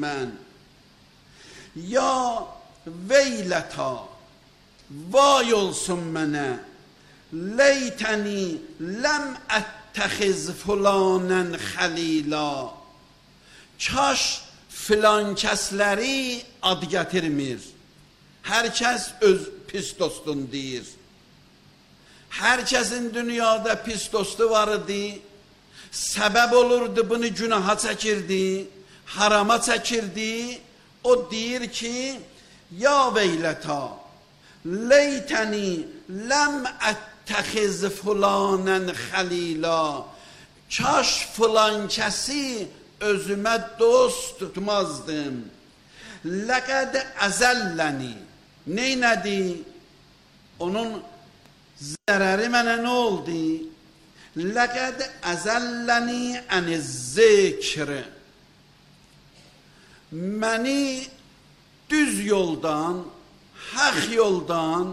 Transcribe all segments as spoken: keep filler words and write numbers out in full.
mən. Ya veylətə, vay olsun mənə, leytəni ləm ətəxiz fulanən xəlila. Kaş filan kəsləri ad gətirmir. Hər kəs öz pis dostun deyir. Hər kəsin dünyada pis dostu var idi. Səbəb olurdu, bunu günaha çəkirdi, harama çəkirdi. O deyir ki, ya veylətə, leytəni ləm ətəxiz fulanən xəlila. Kaş filan kəsi özümə dost tutmazdım. Ləqəd əzəlləni. Neynədi? Onun zərəri mənə nə oldu? Ləqəd əzəlləni əniz zikr. Məni düz yoldan, haq yoldan,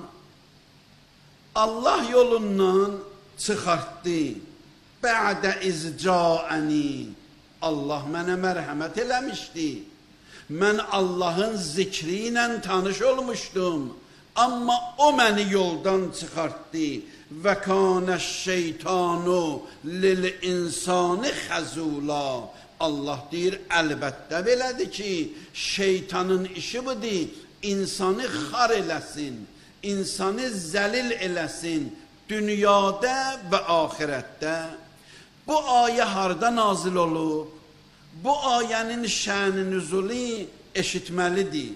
Allah yolundan çıxartdı. Bə'də izcaəni. Allah mənə mərhəmət eləmişdi. Mən Allahın zikri ilə tanış olmuşdum. Amma o məni yoldan çıxartdı. Və kânəş şeytanu lil insani xəzula. Allah deyir, əlbəttə belədir ki, şeytanın işi budur, insanı xar eləsin, insanı zəlil eləsin, dünyada və axirətdə. Bu ayə harda nazil olub? Bu ayənin şən-i nüzuli eşitməlidir.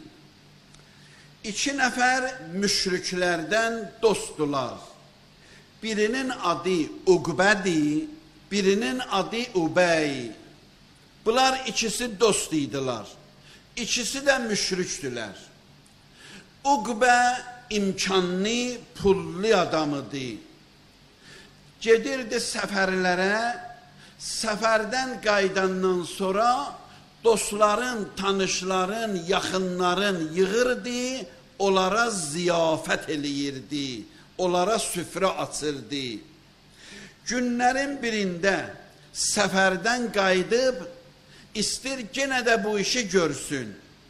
İki nəfər müşriklərdən dostdular. Birinin adı Uqbədir, birinin adı Ubey. Bunlar ikisi dost idilər. İkisi də müşrikdülər. Uqbə imkanlı, pullu adamıdır. Gedirdi səfərlərə, səfərdən qaydandan sonra dostların, tanışların, yaxınların yığırdı, onlara ziyafət eləyirdi, onlara süfrə açırdı. Günlərin birində səfərdən qayıdıb, istir yenə də bu işi görsün.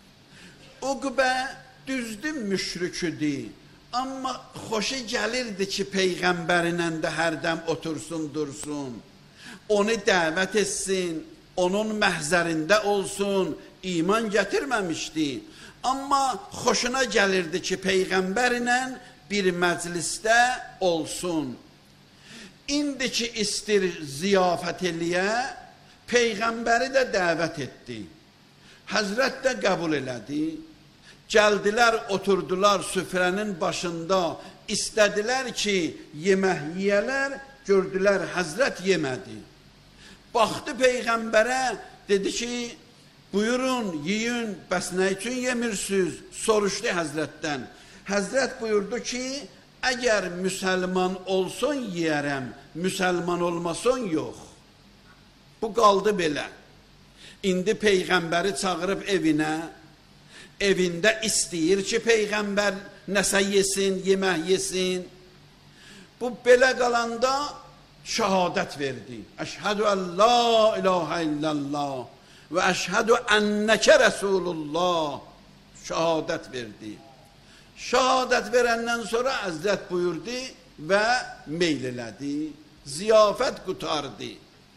Uqbə düzdür müşriküdür, amma xoşu gəlirdi ki, Peyğəmbərinlə də hərdən otursun, dursun. Onu dəvət etsin, onun məhzərində olsun, iman gətirməmişdi. Amma xoşuna gəlirdi ki, Peyğəmbərlə bir məclisdə olsun. İndi ki, istir ziyafət eləyə, Peyğəmbəri də dəvət etdi. Həzrət də qəbul elədi. Gəldilər, oturdular süfrənin başında, istədilər ki, yemək yiyələr, gördülər, Həzrət yemədi. Baxdı Peyğəmbərə, dedi ki, buyurun, yiyin, bəs nə üçün yemirsiniz? Soruşdu Həzrətdən. Həzrət buyurdu ki, əgər müsəlman olsun yiyərəm, müsəlman olmason yox. Bu qaldı belə. İndi Peyğəmbəri çağırıb evinə, evində istəyir ki, Peyğəmbər nəsə yesin, yemək yesin. Bu belə qalanda şəhadət verdi. Əşhədü ən la ilahə illallah və əşhədü ənnəkə rəsulullah. Şəhadət verdi. Şəhadət verəndən sonra Həzrət buyurdu və meyl elədi. Ziyafət qutardı.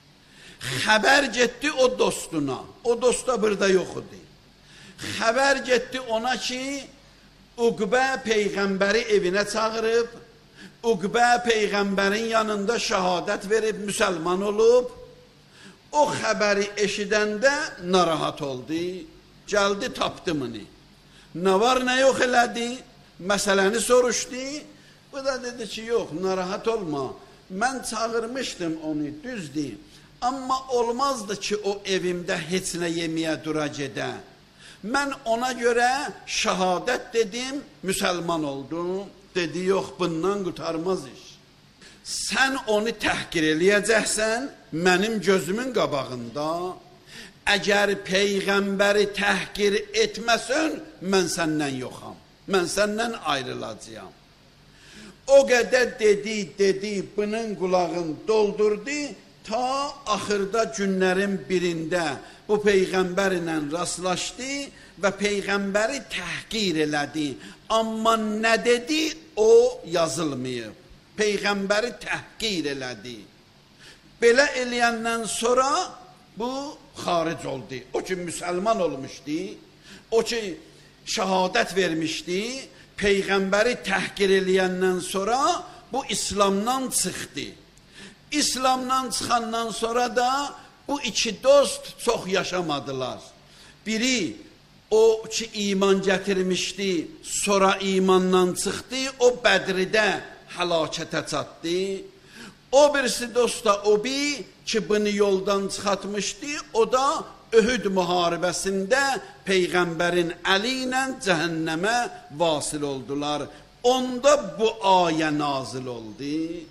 Xəbər getdi o dostuna. O dost da burada yox idi. Xəbər getdi ona ki, Uqbə Peyğəmbəri evinə çağırıb, Uqbə Peyğəmbərin yanında şəhadət verib, müsəlman olub. O xəbəri eşidəndə narahat oldu. Gəldi, tapdı mını. Nə var, nə yox elədi? Məsələni soruşdu. Bu da dedi ki, yox, narahat olma. Mən çağırmışdım onu, düzdür. Amma olmazdı ki, o evimdə heç nə yeməyə dura gedə. Mən ona görə şəhadət dedim, müsəlman oldum. Dedi, yox, bundan qutarmaz iş. Sən onu təhqir eləyəcəksən, mənim gözümün qabağında. Əgər Peyğəmbəri təhqir etməsən, mən səndən yoxam. Mən səndən ayrılacağam. O qədər dedi, dedi, bunun qulağını doldurdu, Ta axırda günlərin birində bu Peyğəmbərlə rastlaşdı və Peyğəmbəri təhqir elədi. Amma nə dedi, o yazılmayıb. Peyğəmbəri təhqir elədi. Belə eləyəndən sonra bu xaric oldu. O ki, müsəlman olmuşdu, o ki, şəhadət vermişdi, Peyğəmbəri təhqir eləyəndən sonra bu İslamdan çıxdı. İslamdan çıxandan sonra da bu iki dost çox yaşamadılar. Biri o ki iman gətirmişdi, sonra imandan çıxdı, o Bədirdə həlakətə çatdı. O birisi dost da o bir ki bunu yoldan çıxartmışdı, o da Öhüd müharibəsində Peyğəmbərin əli ilə cəhənnəmə vasil oldular. Onda bu ayə nazil oldu.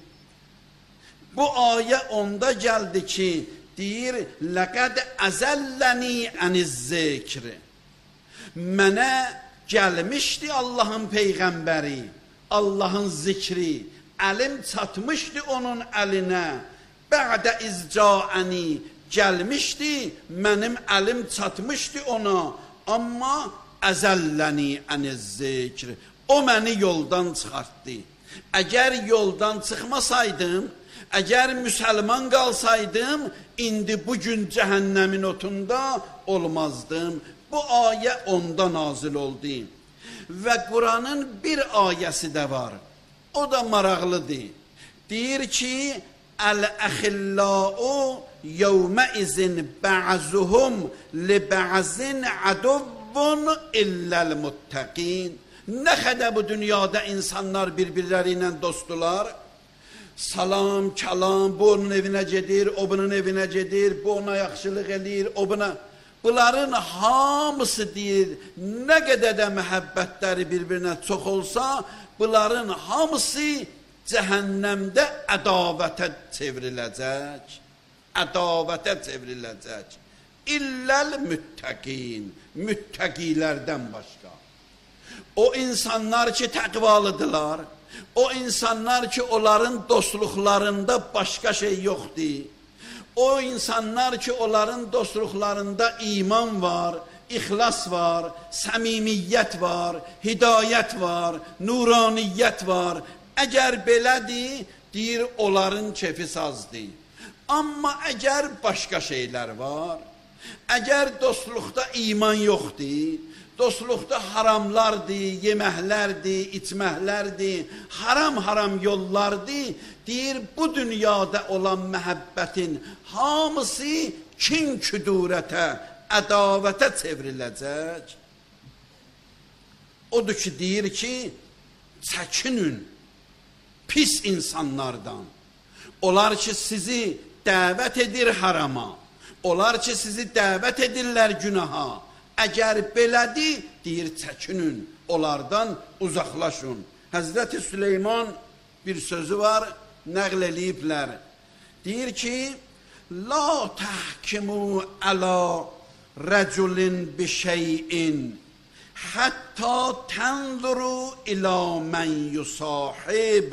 Bu ayə onda gəldi ki, deyir, لَقَدْ أَزَلَّنِي عَنِ الذِّكْرِ Mənə gəlmişdi Allahın Peyğəmbəri, Allahın zikri, əlim çatmışdı onun əlinə. Bə'də izca'əni gəlmişdi, mənim əlim çatmışdı ona, amma əzəlləni ənəz-zikr, o məni yoldan çıxartdı. Əgər yoldan çıxmasaydım, əgər müsəlman qalsaydım, indi bugün cəhənnəmin otunda olmazdım. Bu ayə onda nazil oldu. Və Quranın bir ayəsi də var. O da maraqlıdır. Deyir ki, Əl-əxilləu yevməizin bə'zuhum li bə'zin aduvvun illəl-muttəqin. Nə qədər bu dünyada insanlar bir-birləri ilə dostdular. Salam, kəlam, bu onun evinə gedir, o bunun evinə gedir, bu ona yaxşılıq eləyir, o buna. Bunların hamısı deyir, nə qədər də məhəbbətləri bir-birinə çox olsa, bunların hamısı cəhənnəmdə ədavətə çevriləcək. Ədavətə çevriləcək. İlləl müttəqin, müttəqilərdən başqa. O insanlar ki təqvalıdırlar, o insanlar ki onların dostluqlarında başqa şey yoxdur. O insanlar ki onların dostluqlarında iman var, ixlas var, səmimiyyət var, hidayət var, nuraniyyət var. Əgər belədir, deyir, onların kefi sazdır. Amma əgər başqa şeylər var, əgər dostluqda iman yoxdur, dostluqda haramlardır, yeməklərdir, içməklərdir, haram-haram yollardır, deyir, bu dünyada olan məhəbbətin hamısı kin-küdurətə, ədavətə çevriləcək. Odur ki, deyir ki, çəkinin pis insanlardan. Onlar ki, sizi dəvət edir harama, onlar ki, sizi dəvət edirlər günaha. Əgər belədir, deyir, çəkinin, onlardan uzaqlaşın. Həzrəti Süleyman bir sözü var, nəql eləyiblər. Deyir ki, La təhkimu əla rəculin bi şeyin hətta tənzuru ilə mən yusahib.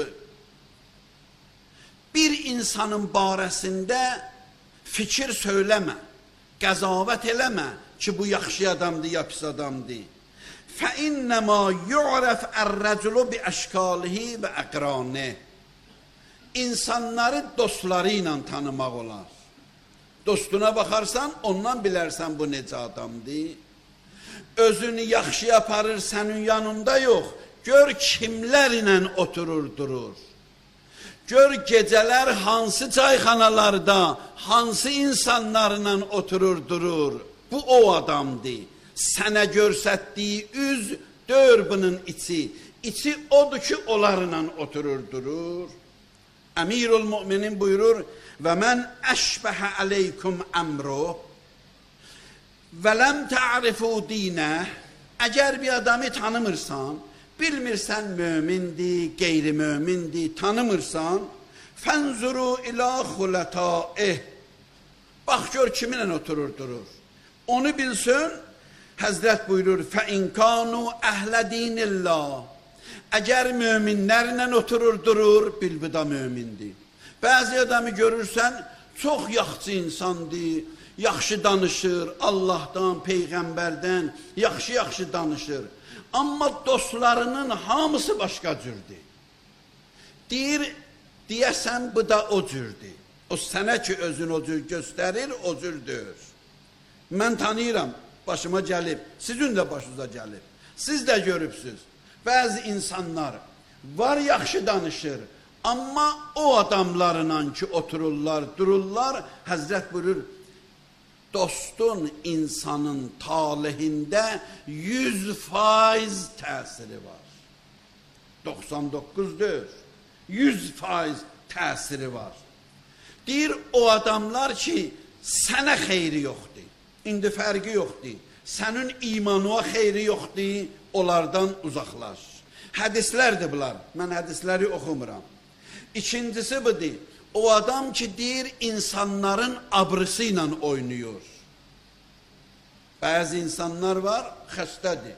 Bir insanın barəsində fikir söyləmə, qəzavət eləmə ki, bu yaxşı adamdır, ya pis adamdır. فَإِنَّمَا يُعْرَفْ الرَّجُلُ بِأَشْكَالِهِ وَأَقْرَانِهِ İnsanları dostları ilə tanımaq olar. Dostuna baxarsan, ondan bilərsən bu necə adamdır. Özünü yaxşı yaparır sənin yanında yox. Gör kimlər ilə oturur, durur. Gör gecələr hansı çayxanalarda, hansı insanlarla oturur, durur. Bu o adamdır. Sənə görsətdiyi üz, dör bunun içi. İçi odur ki, onlarla oturur, durur. Əmirul müminin buyurur, və mən əşbəhə əleykum əmru və ləm tə'rifu dinə. Əgər bir adamı tanımırsan, bilmirsən mömindir, qeyri-mömindir, tanımırsan, fənzuru ilə xulətəih. Bax, gör kiminlə oturur, durur. Onu bilsin, Həzrət buyurur, فَاِنْ كَانُوا أَهْلَ دِينِ اللّٰهِ Əgər möminlərlə oturur, durur, bil bu da mömindir. Bəzi adamı görürsən, çox yaxşı insandır, yaxşı danışır, Allahdan, Peyğəmbərdən, yaxşı-yaxşı danışır. Amma dostlarının hamısı başqa cürdür. Deyir, deyəsən bu da o cürdür. O sənə ki özün o cür göstərir, o cürdür. Mən tanıyıram, başıma gəlib, sizin də başınıza gəlib. Siz də görübsünüz. Bəzi insanlar var yaxşı danışır, amma o adamlarla ki otururlar, dururlar, Həzrət buyurur, dostun insanın talihində yüz faiz təsiri var. doxsan doqquzdur. yüz faiz təsiri var. Deyir, o adamlar ki, sənə xeyri yoxdur. İndi fərqi yoxdur. Sənin imanına xeyri yoxdur, onlardan uzaqlaş. Hədislərdir bunlar. Mən hədisləri oxumuram. İkincisi budur. O adam ki, deyir, insanların abrısı ilə oynayır. Bəzi insanlar var, xəstədir.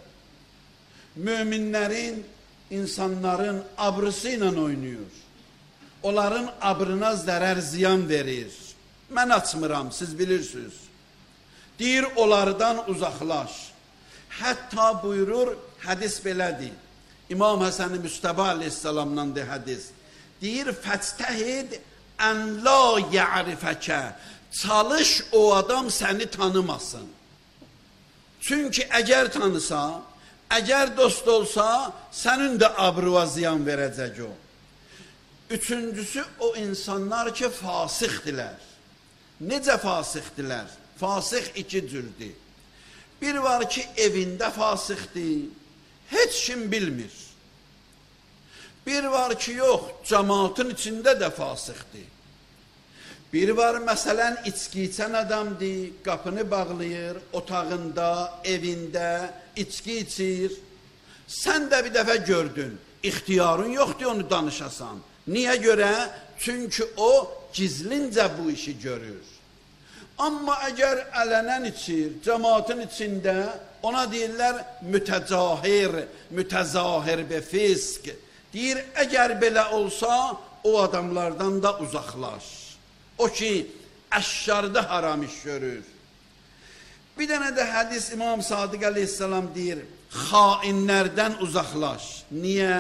Möminlərin, insanların abrısı ilə oynayır. Onların abrına zərər ziyan verir. Mən açmıram, siz bilirsiniz. Deyir, onlardan uzaqlaş. Hətta buyurur, hədis belədir. İmam Həsən-i Müstəba aleyhissalamdan de hədis. Deyir, fəstəhid ən la ya'rifəkə. Çalış o adam səni tanımasın. Çünki əgər tanısa, əgər dost olsa, sənin də abruva ziyan verəcək o. Üçüncüsü, o insanlar ki, fasıqdilər. Necə fasıqdilər? Fasıq iki cürdür. Bir var ki, evində fasıqdır, heç kim bilmir. Bir var ki, yox, cəmaatın içində də fasıqdır. Bir var, məsələn, içki içən adamdır, qapını bağlayır, otağında, evində, içki içir. Sən də bir dəfə gördün, ixtiyarın yoxdur onu danışasan. Niyə görə? Çünki o gizlincə bu işi görür. Amma əgər ələnən içir, cəmaatın içində, ona deyirlər mütəcahir, mütəzahir be fisk. Deyir, əgər belə olsa, o adamlardan da uzaqlaş. O ki, əşşarda haram iş görür. Bir dənə də hədis İmam Sadiq aleyhissalam deyir, xainlərdən uzaqlaş. Niyə?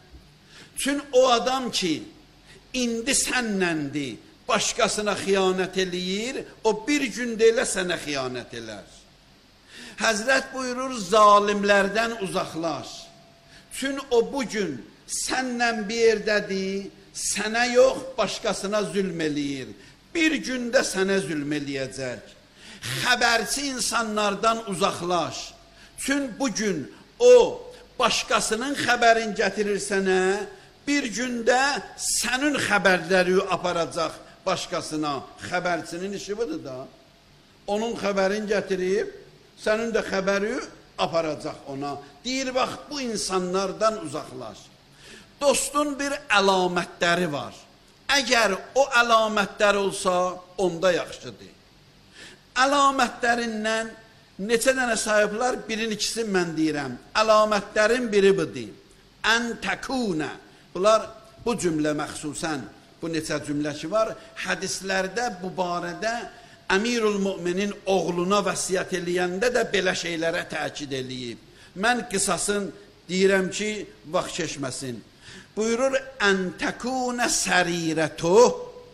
Çünki o adam ki, indi sənnəndir, başqasına xiyanət eləyir, o bir gündə elə sənə xiyanət elər. Həzrət buyurur, zalimlərdən uzaqlaş. Çünki o bugün sənlə bir yerdədir, sənə yox, başqasına zülm eləyir. Bir gündə sənə zülm eləyəcək. Xəbərçi insanlardan uzaqlaş. Çünki bugün o, başqasının xəbərin gətirir sənə, bir gündə sənin xəbərləri aparacaq başqasına. Xəbərçinin işi budur da. Onun xəbərin gətirib, sənin də xəbəri aparacaq ona. Deyir, bax, bu insanlardan uzaqlaş. Dostun bir əlamətləri var. Əgər o əlamətlər olsa, onda yaxşıdır. Əlamətlərindən neçə dənə sayıblar, birin ikisini mən deyirəm. Əlamətlərin biri budur. Ən təkunə. Bunlar bu cümlə məxsusən, bu neçə cümlə ki var, hədislərdə bu barədə Əmirul Müminin oğluna vəsiyyət eləyəndə də belə şeylərə təkid eləyib. Mən qısasın deyirəm ki, vaxt keçməsin. Buyurur, ən təkunə sərirətuh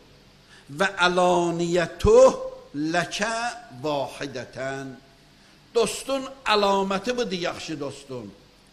və əlaniyyətuh ləkə vahidətən. Dostun əlaməti budur, yaxşı dostun.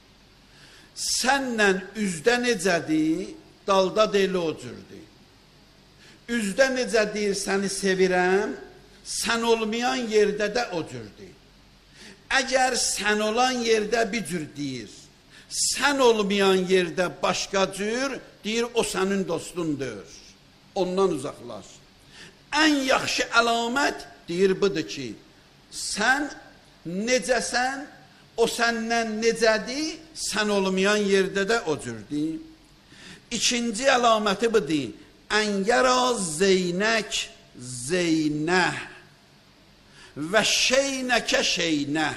Sənlə üzdə necədir, dalda deyil o cürdür. Üzdə necə deyir, səni sevirəm, sən olmayan yerdə də o cürdür. Əgər sən olan yerdə bir cür deyir, sən olmayan yerdə başqa cür, deyir, o sənin dostundur. Ondan uzaqlaş. Ən yaxşı əlamət, deyir, budur ki, sən necəsən, o səndən necədir, sən olmayan yerdə də o cürdür. İkinci əlaməti budur, ən yəra zeynək zeynə və şeynəkə şeynə.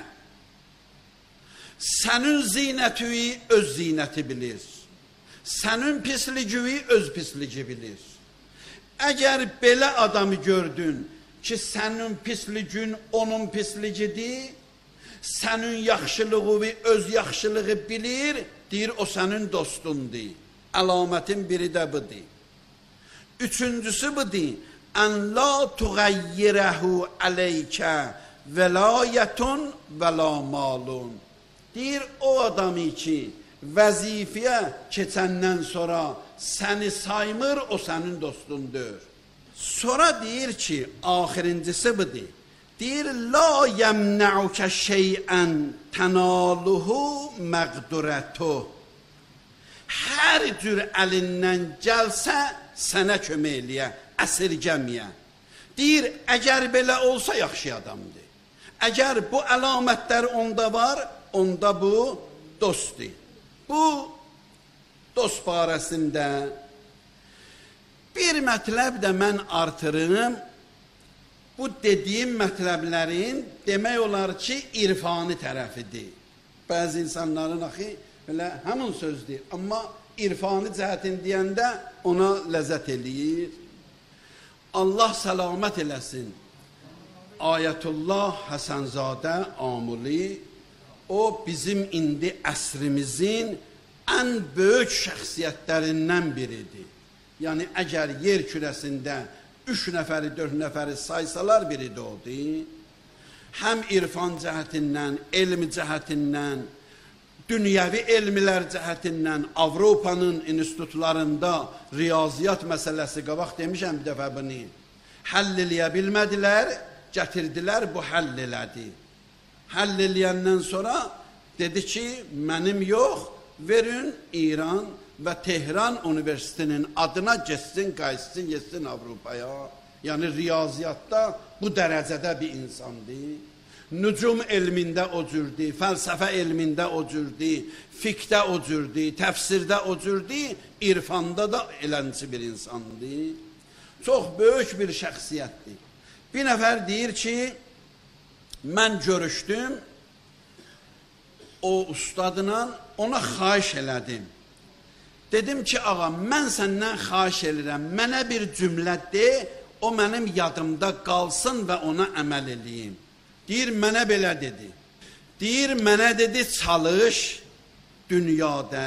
Sənin zinətüyü öz zinəti bilir. Sənin pisliciyi öz pisligi bilir. Əgər belə adamı gördün ki, sənin pisliyin onun pisliyidir, sənin yaxşılığı öz yaxşılığı bilir, deyir o sənin dostundur. Əlamətin biri də budur. Üçüncüsü budur. Ən la tuğayyirəhu əleykə velayətun və la malun. Deyir o adamı ki, vəzifəyə keçəndən sonra səni saymır, o sənin dostundur. Sonra deyir ki, axirincisi budur. Deyir, la yəmnəukə şeyən tənaluhu məqdurətuh. Hər cür əlindən gəlsə, sənə kömək eləyə, əsirgəməyə. Deyir, əgər belə olsa, yaxşı adamdır. Əgər bu əlamətlər onda var, onda bu dostdur. Bu, dost barəsində bir mətləb də mən artırım. Bu dediyim mətləblərin demək olar ki, irfani tərəfidir. Bəzi insanların axı belə həmin sözdür, amma irfani cəhətin deyəndə ona ləzzət eləyir. Allah səlamət eləsin. Ayətullah Həsənzadə Amuli, o bizim indi əsrimizin ən böyük şəxsiyyətlərindən biridir. Yəni, əgər yer kürəsində üç nəfəri, dörd nəfəri saysalar biri də odur. Həm irfan cəhətindən, elm cəhətindən, dünyəvi elmlər cəhətindən Avropanın institutlarında riyaziyyat məsələsi, qabaq demişəm bir dəfə bunu, həll eləyə bilmədilər, gətirdilər, bu həll elədi. Həll eləyəndən sonra dedi ki, mənim yox, verin İran və Tehran Universitetinin adına geçsin, qayıtsın, geçsin Avropaya. Yəni riyaziyyatda bu dərəcədə bir insandır. Nücum elmində o cürdür, fəlsəfə elmində o cürdür, fiqdə o cürdür, təfsirdə o cürdür, irfanda da elənci bir insandır. Çox böyük bir şəxsiyyətdir. Bir nəfər deyir ki, mən görüşdüm o ustadla, ona xahiş elədim. Dedim ki, ağa, mən səndən xahiş edirəm, mənə bir cümlə de, o mənim yadımda qalsın və ona əməl eləyim. Deyir, mənə belə dedi. Deyir, mənə dedi, çalış dünyada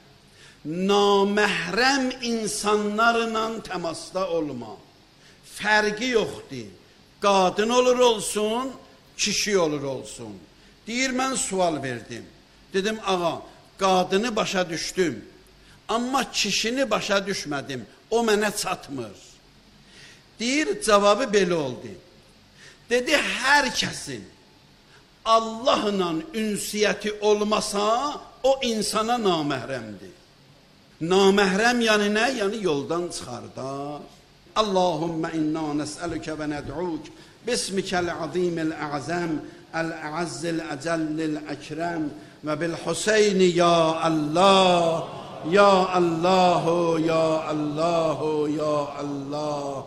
naməhrəm insanlarla təmasda olma. Fərqi yoxdur. Qadın olur olsun, kişi olur olsun. Deyir, mən sual verdim. Dedim, ağa, qadını başa düşdüm. Amma kişini başa düşmədim, o mənə çatmır. Deyir, cavabı belə oldu. Dedi, hər kəsin Allahla ünsiyyəti olmasa, o insana naməhrəmdir. Naməhrəm yəni nə? Yəni yoldan çıxardar. Allahümmə inna nəsəlükə və nəd'uk bismikəl azimil əzəm əl-əzzil əcəllil əkrəm və bil-Hüseyni ya Allah. Ya Allahu, ya Allahu, ya Allah.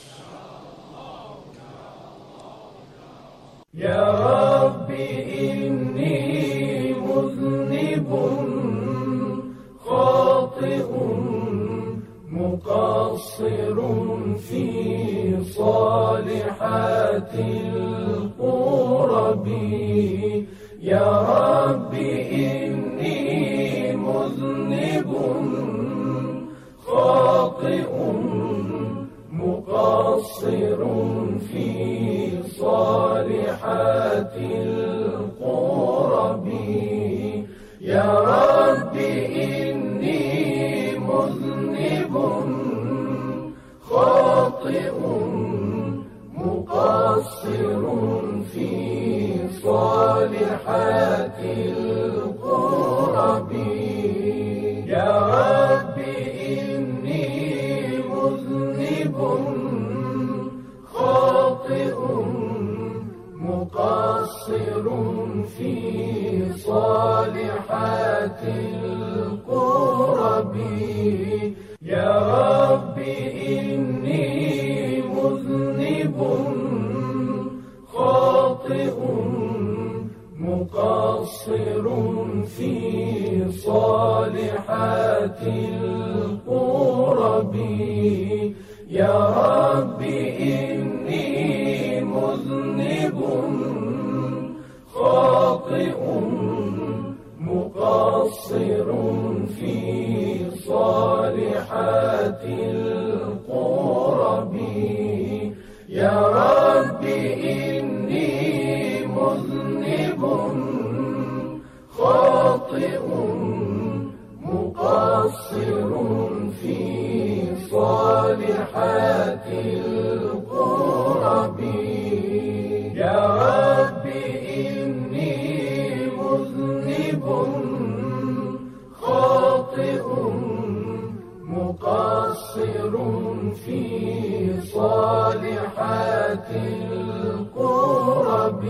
Ya Rabbi inni muznibun khati'un muqassirun fi salihatil qurabi. Ya Rabbi inni muznibun khati'un muqassirun fi salihatil qurabi. Ya Rabbi inni muznibun khati'un muqassirun fi salihatil qurabi. Ya Rabbi inni muznibun khati'un muqassirun fi salihatil qurabi. Ya Rabbi inni muznibun khati'un muqassirun fi salihatil qurabi. يا ربي إني مذنب خاطئ مقصر في صالحات القرب يا ربي إني مذنب خاطئ مقصر في صالحات القرب يا ربي إني مذنب خاطئ مقصر في صالحات القرب.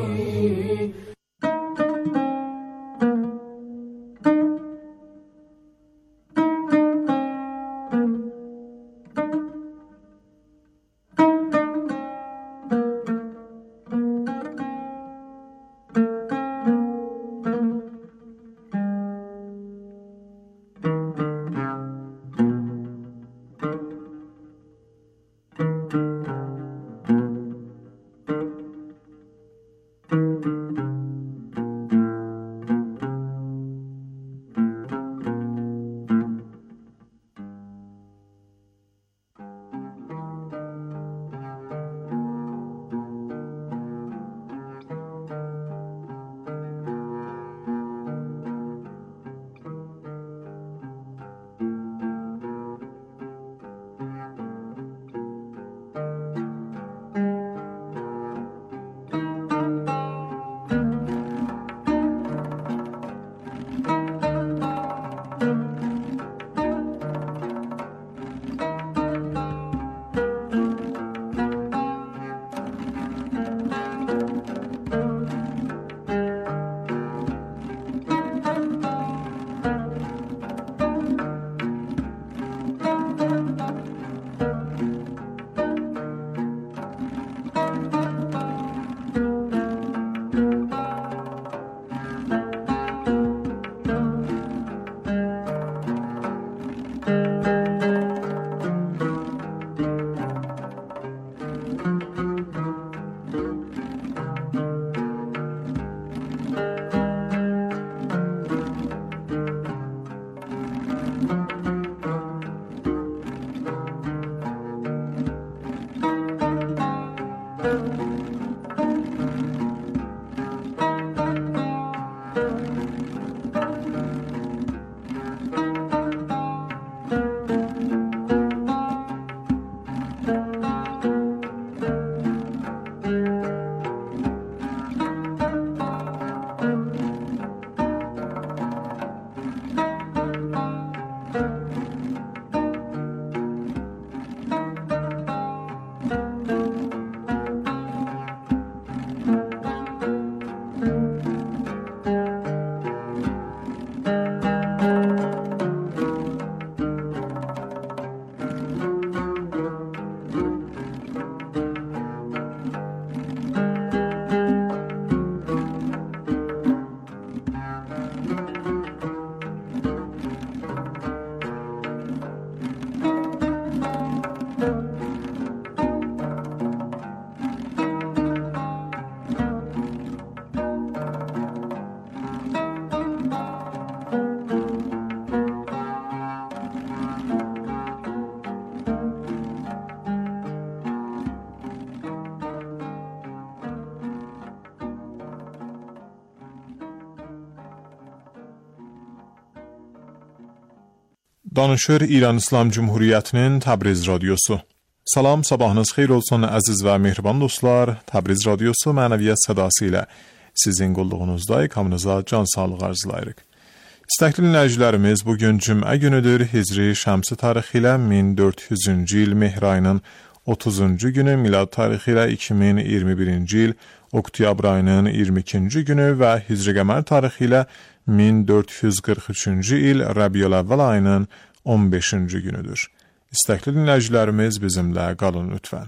Danışır İran İslam Cumhuriyeti'nin Təbriz Radyosu. Salam, sabahınız xeyir olsun əziz və mehriban dostlar. Təbriz Radyosu mənəviyyat sədası ilə sizin qulluğunuzdayıq. Hamınıza can sağlığı arzulayırıq. İstəkli dinləyicilərimiz, bugün cümə günüdür. Hicri şəmsi tarixi ilə min dörd yüzüncü il Mehr ayının otuzuncu günü, milad tarixi ilə iki min iyirmi birinci il oktyabr ayının iyirmi ikinci günü və Hicri qəmər tarixi ilə min dörd yüz qırx üçüncü il Rəbiyül-əvvəl ayının on beşinci günüdür. İstəkli dinləyicilərimiz bizimlə qalın lütfən.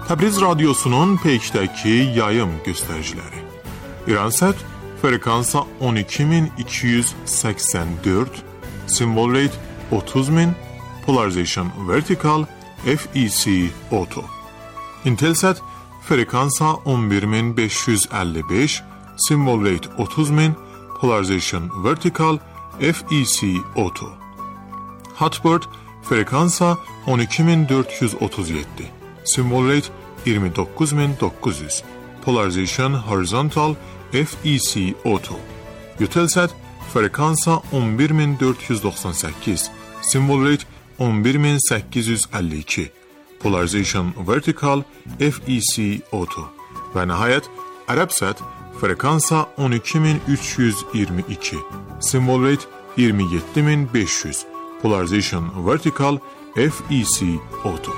Təbriz Radyosu'nun peykdəki yayım göstəriciləri. İransat frekansa on iki bin iki yüz səksən dörd, symbol rate otuz bin, polarization vertical, F E C auto. Intelsat frekansa on bir bin beş yüz əlli beş, symbol rate otuz bin, polarization vertical, F E C auto. Hotbird frekansa on iki bin dörd yüz otuz yeddi, symbol rate iyirmi dokuz bin dokuz yüz, polarization horizontal, F E C auto. Eutelsat frekansa on bir bin dörd yüz doxsan səkkiz, symbol rate on bir bin səkkiz yüz əlli iki, polarization vertical, F E C auto. Və nəhayət Arabsat frekansa on iki bin üç yüz iyirmi iki, symbol rate iyirmi yeddi bin beş yüz, polarization vertical, F E C auto.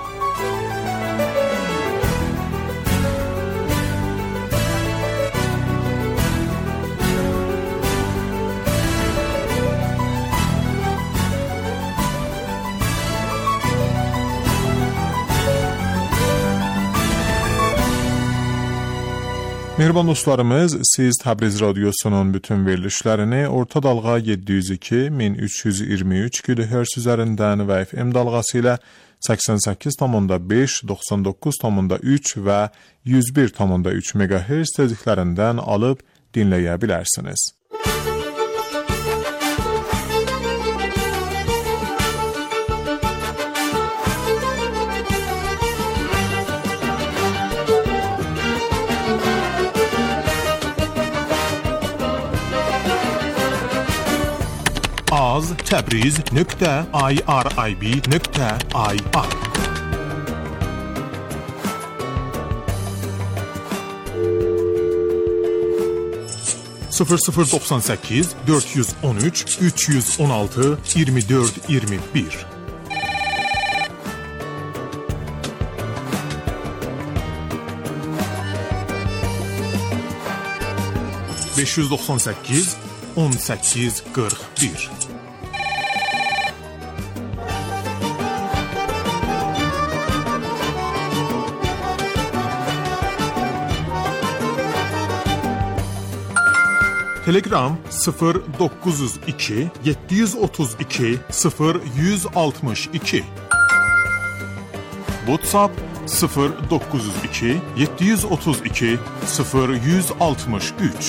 Mehriban dostlarımız, siz Təbriz Radyosu'nun bütün verilişlərini orta dalğa yeddi yüz iki min üç yüz iyirmi üç kilohertz üzərindən və F M dalğası ilə səksən səkkiz nöqtə beş, doxsan doqquz nöqtə üç və yüz bir nöqtə üç megahertz tezliklərindən alıb dinləyə bilərsiniz. az təbriz nöqtə irib nöqtə ir sıfır sıfır doxsan səkkiz dörd yüz on üç üç yüz on altı iyirmi dörd iyirmi bir beş yüz doxsan səkkiz on səkkiz qırx bir Telegram sıfır doqquz yüz iki yeddi yüz otuz iki sıfır yüz altmış iki WhatsApp sıfır doqquz yüz iki yeddi yüz otuz iki sıfır yüz altmış üç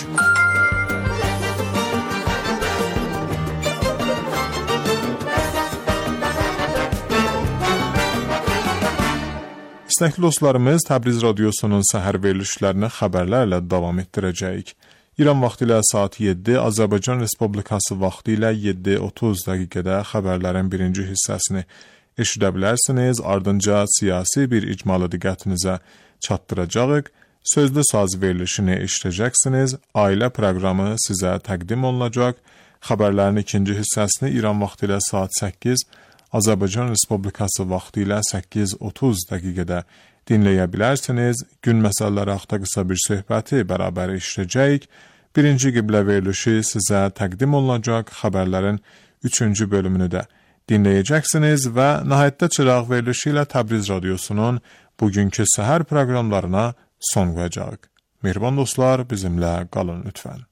İstəkli dostlarımız, Təbriz Radyosu'nun səhər verilişlərini xəbərlərlə davam etdirəcəyik. İran vaxtı ilə saat yeddi, Azərbaycan Respublikası vaxtı ilə yeddi otuz dəqiqədə xəbərlərin birinci hissəsini eşidə bilərsiniz. Ardınca siyasi bir icmalı diqqətinizə çatdıracağıq. Sözlü saz verilişini eşidəcəksiniz. Ailə proqramı sizə təqdim olunacaq. Xəbərlərin ikinci hissəsini İran vaxtı ilə saat səkkiz, Azərbaycan Respublikası vaxtı ilə səkkiz otuz dəqiqədə dinləyə bilərsiniz. Gün məsələləri haqqında qısa bir söhbəti bərabər eşidəcəyik. Birinci qiblə verilişi sizə təqdim olunacaq. Xəbərlərin üçüncü bölümünü də dinləyəcəksiniz və nəhayətdə çıraq verilişi ilə Təbriz Radyosu'nun bugünkü səhər proqramlarına son qoyacaq. Mehriban dostlar, bizimlə qalın lütfən.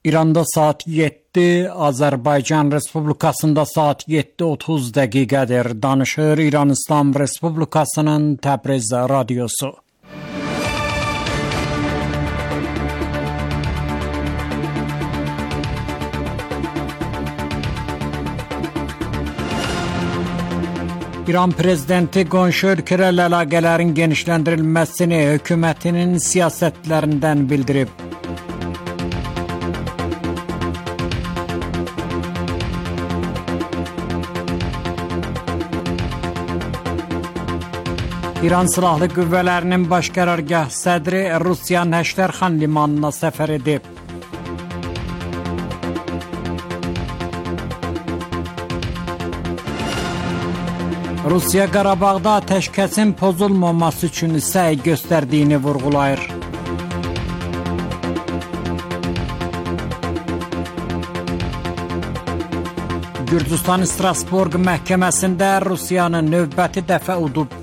İranda saat yeddi, Azərbaycan Respublikasında saat yeddi otuz dəqiqədir. Danışır İran İslam Respublikasının Təbriz radiosu. İran prezidenti qonşu ölkələrlə əlaqələrin genişləndirilməsini hökumətinin siyasətlərindən bildirib. İran Silahlı Qüvvələrinin baş qərargah sədri Rusiyanın Həştərxan limanına səfər edib. Rusiya Qarabağda atəşkəsin pozulmaması üçün səy göstərdiyini vurğulayır. Gürcüstan Strasburq məhkəməsində Rusiyanın növbəti dəfə udub.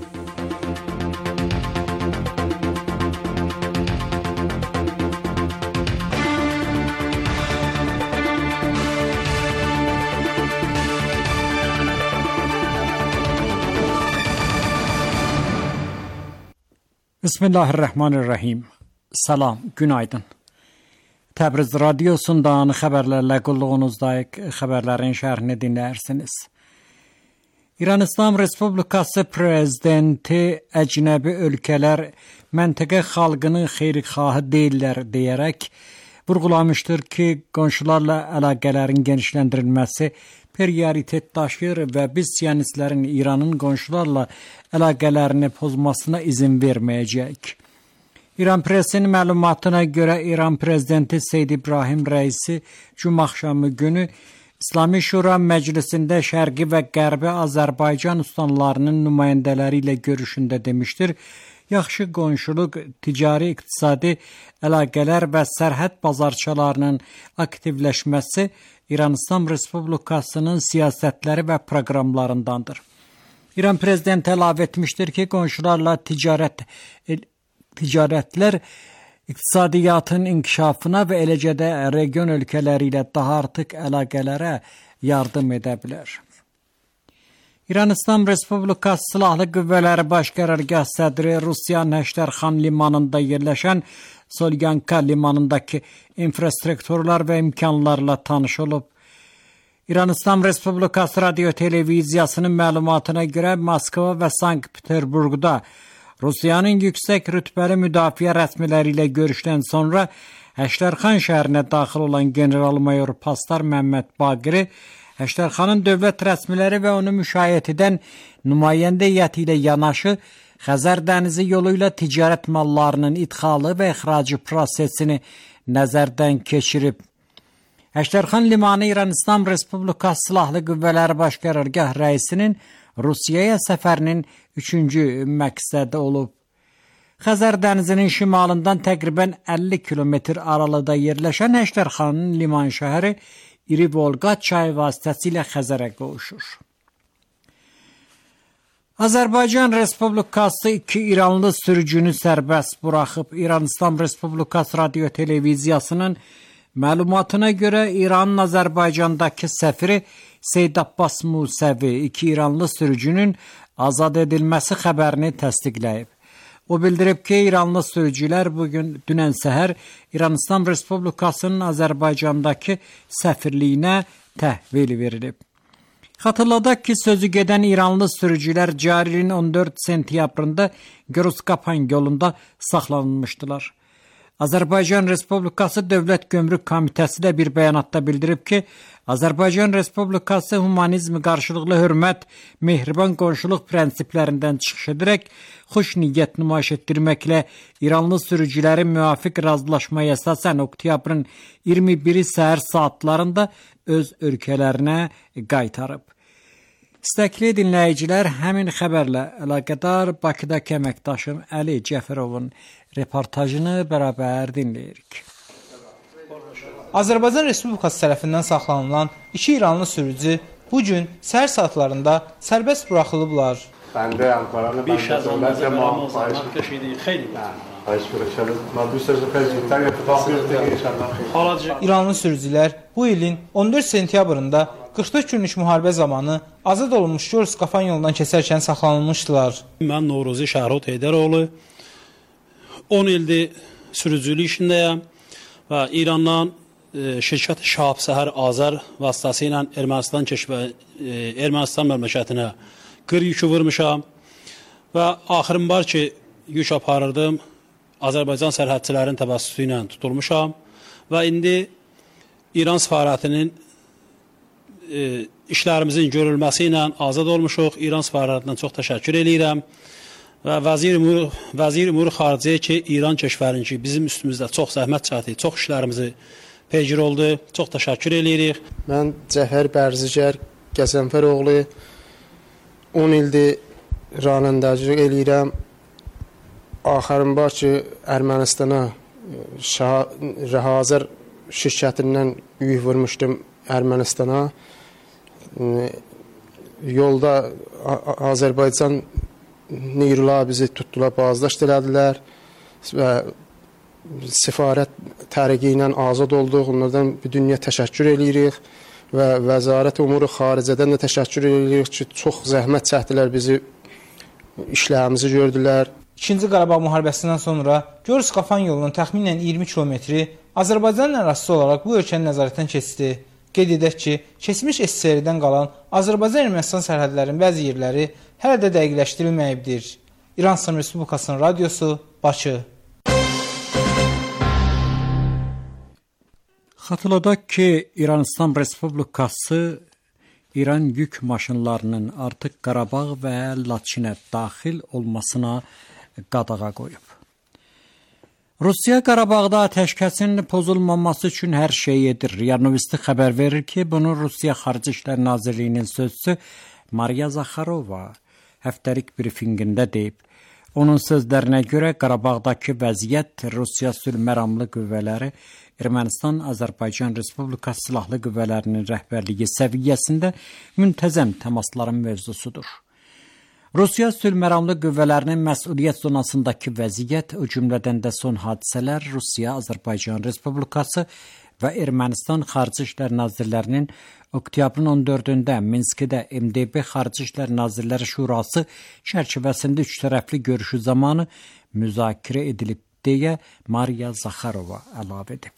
Bismillahirrahmanirrahim. Salam, günaydın. Təbriz radiosundan xəbərlərlə qulluğunuzdayıq. Xəbərlərin şərhini dinləyirsiniz. İran İslam Respublikası prezidenti əcnəbi ölkələr məntəqə xalqının xeyirxahı deyirlər deyərək vurğulamışdır ki, qonşularla əlaqələrin genişləndirilməsi prioritet daşıyır və biz siyonistlərin İranın qonşularla əlaqələrini pozmasına izin verməyəcəyik. İran presinin məlumatına görə İran prezidenti Seyyid İbrahim Rəisi cümə axşamı günü İslami Şura Məclisində Şərqi və Qərbi Azərbaycan ustanlarının nümayəndələri ilə görüşündə demişdir, yaxşı qonşuluq, ticari, iqtisadi əlaqələr və sərhəd bazarçalarının aktivləşməsi İran İslam Respublikasının siyasətləri və proqramlarındandır. İran prezidenti əlavə etmişdir ki, qonşularla ticarət, ticarətlər iqtisadiyyatın inkişafına və eləcə də region ölkələri ilə daha artıq əlaqələrə yardım edə bilər. İran İslam Respublikası Silahlı Qüvvələri Baş Qərargah sədri Rusiyanın Həştərxan limanında yerləşən Solyanka limanındakı infrastrukturlar və imkanlarla tanış olub. İran İslam Respublikası Radio Televiziyasının məlumatına görə Moskva və Sankt-Peterburqda Rusiyanın yüksək rütbəli müdafiə rəsmiləri ilə görüşdən sonra Həştərxan şəhərinə daxil olan general-mayor Pastar Məmməd Baqiri Həştərxanın dövlət rəsmiləri və onu müşayiət edən nümayəndə heyəti ilə yanaşı Xəzər dənizi yolu ilə ticarət mallarının idxalı və ixracı prosesini nəzərdən keçirib. Həştərxan limanı İran İslam Respublikası Silahlı Qüvvələri Baş Qərargah rəisinin Rusiyaya səfərinin üçüncü məqsədi olub. Xəzər dənizinin şimalından təqribən əlli kilometr aralıqda yerləşən Həştərxanın liman şəhəri İri Volqa çayı vasitəsilə Xəzərə qovuşur. Azərbaycan Respublikası iki İranlı sürücünü sərbəst buraxıb. İran İslam Respublikası Radio Televiziyasının məlumatına görə İranın Azərbaycandakı səfiri Seyyid Abbas Musəvi iki İranlı sürücünün azad edilməsi xəbərini təsdiqləyib. O bildirib ki, İranlı sürücülər bugün dünən səhər İran İslam Respublikasının Azərbaycandakı səfirliyinə təhvil verilib. Xatırladaq ki, sözü gedən İranlı sürücülər cari ilin on dörd sentyabrında Görüz-Qapan yolunda saxlanılmışdılar. Azərbaycan Respublikası Dövlət Gömrük Komitəsi də bir bəyanatda bildirib ki, Azərbaycan Respublikası humanizm, qarşılıqlı hörmət, mehriban qonşuluq prinsiplərindən çıxış edərək xoş niyyət nümayiş etdirməklə İranlı sürücülərin müvafiq razılaşmaya əsasən oktyabrın iyirmi biri səhər saatlarında öz ölkələrinə qaytarıb. İstəkli dinləyicilər, həmin xəbərlə əlaqədar Bakıdakı əməkdaşım Əli Cəfərovun reportajını bərabər dinləyirik. Azərbaycan Respublikası tərəfindən saxlanılan iki İranlı sürücü bu gün səhər saatlarında sərbəst buraxılıblar. بنده همکاران بیش از آن نظر ما کشیدی خیلی İranlı sürücülər bu ilin on dörd sentyabrında qırx dörd günlük müharibə zamanı azad olunmuş Gör-Skafan yolundan keçərkən saxlanılmışdılar. Mən Noruzi Şəhrut Heydəroğlu on ildir sürücülük işindəyəm və İrandan e, şirkət Şahab Səhər Azər vasitəsilə Ermənistan keşfə e, Ermənistan məmləkətinə qır yükü vurmuşam və axırım var ki, yük aparırdım. Azərbaycan sərhədçilərin təbəssüsü ilə tutulmuşam və indi İran səfarətinin e, işlərimizin görülməsi ilə azad olmuşuq. İran səfarətindən çox təşəkkür edirəm və Vəzir Umur, Vəzir Umur Xariciyyə ki, İran keşfərin ki, bizim üstümüzdə çox zəhmət çəkdi, çox işlərimizi peygir oldu. Çox təşəkkür edirik. Mən Cəfər Bərzigər Qəzənfəroğlu on ildir ranəndəclik eləyirəm. Axırım var ki, Ermənistana Rəhazər şirkətindən yük vurmuşdum Ermənistana. Yolda Azərbaycan Neyrular bizi tutdular, bazdaşt elədilər və səfarət tərəqi ilə azad olduq. Onlardan bir dünya təşəkkür edirik və Vəzarət Umuru Xariccədən də təşəkkür edirik ki, çox zəhmət çəkdilər, bizi işlərimizi gördülər. İkinci Qarabağ müharibəsindən sonra Gör-Skafan yolunun təxminən iyirmi kilometri Azərbaycan ərazisi olaraq bu ölkənin nəzarətdən keçdi. Qeyd edək ki, keçmiş S S R-dən qalan Azərbaycan-Ermənistan sərhədlərinin bəzi yerləri hələ də dəqiqləşdirilməyibdir. İran İslam Respublikasının radiosu, Bakı. Xatırladaq ki, İran İslam Respublikası İran yük maşınlarının artıq Qarabağ və Laçinə daxil olmasına qadağa qoyub. Rusiya Qarabağda atəşkəsin pozulmaması üçün hər şey edir. RIA Novosti xəbər verir ki, bunu Rusiya Xarici İşlər Nazirliyinin sözçüsü Mariya Zakharova həftəlik brifinqində deyib. Onun sözlərinə görə Qarabağdakı vəziyyət Rusiya sülhməramlı qüvvələri Ermənistan Azərbaycan Respublikası Silahlı Qüvvələrinin rəhbərliyi səviyyəsində müntəzəm təmasların mövzusudur. Rusiya sülhməramlı qüvvələrinin məsuliyyət zonasındakı vəziyyət, o cümlədən də son hadisələr Rusiya, Azərbaycan Respublikası və Ermənistan Xarici İşlər Nazirlərinin oktyabrın on dördündə Minskdə M D B Xarici İşlər Nazirləri Şurası çərçivəsində üç tərəfli görüşü zamanı müzakirə edilib deyə Mariya Zakharova əlavə edib.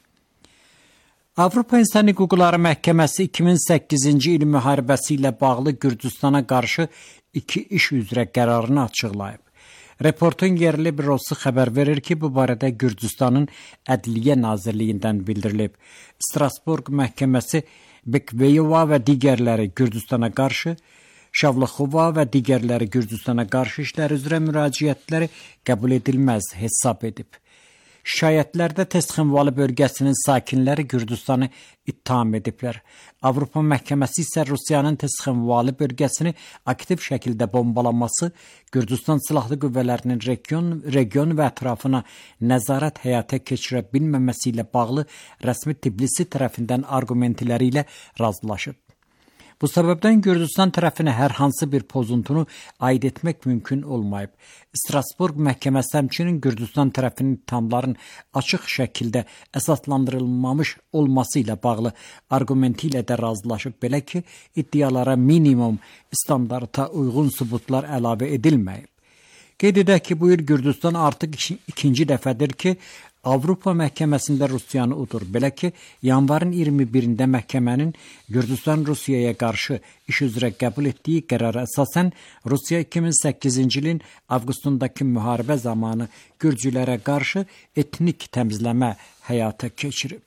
Avropa İnsan Hüquqları Məhkəməsi iki min səkkizinci il müharibəsi ilə bağlı Gürcüstana qarşı iki iş üzrə qərarını açıqlayıb. Reportun yerli bürosu xəbər verir ki, bu barədə Gürcüstanın Ədliyyə Nazirliyindən bildirilib. Strasburq məhkəməsi Bekveyova və digərləri Gürcüstana qarşı, Şavlıxova və digərləri Gürcüstana qarşı işlər üzrə müraciətləri qəbul edilməz hesab edib. Şikayətlərdə Təsxinvalı bölgəsinin sakinləri Gürcüstanı ittiham ediblər. Avropa məhkəməsi isə Rusiyanın Təsxinvalı bölgəsini aktiv şəkildə bombalaması, Gürcüstan silahlı qüvvələrinin region, region və ətrafına nəzarət həyata keçirə bilməməsi ilə bağlı rəsmi Tbilisi tərəfindən arqumentləri ilə razılaşıb. Bu səbəbdən Gürcüstan tərəfinə hər hansı bir pozuntunu aid etmək mümkün olmayıb. Strasburq məhkəməsi həmçinin Gürcüstan tərəfinin ittihamların açıq şəkildə əsaslandırılmamış olması ilə bağlı arqumenti ilə də razılaşıb, belə ki, iddialara minimum standarta uyğun sübutlar əlavə edilməyib. Qeyd edək ki, bu il Gürcüstan artıq ikinci dəfədir ki, Avropa məhkəməsində Rusiyanı udur. Belə ki, yanvarın iyirmi birində məhkəmənin Gürcüstan Rusiyaya qarşı iş üzrə qəbul etdiyi qərara əsasən Rusiya iki min səkkizinci ilin avqustundakı müharibə zamanı Gürcülərə qarşı etnik təmizləmə həyata keçirib.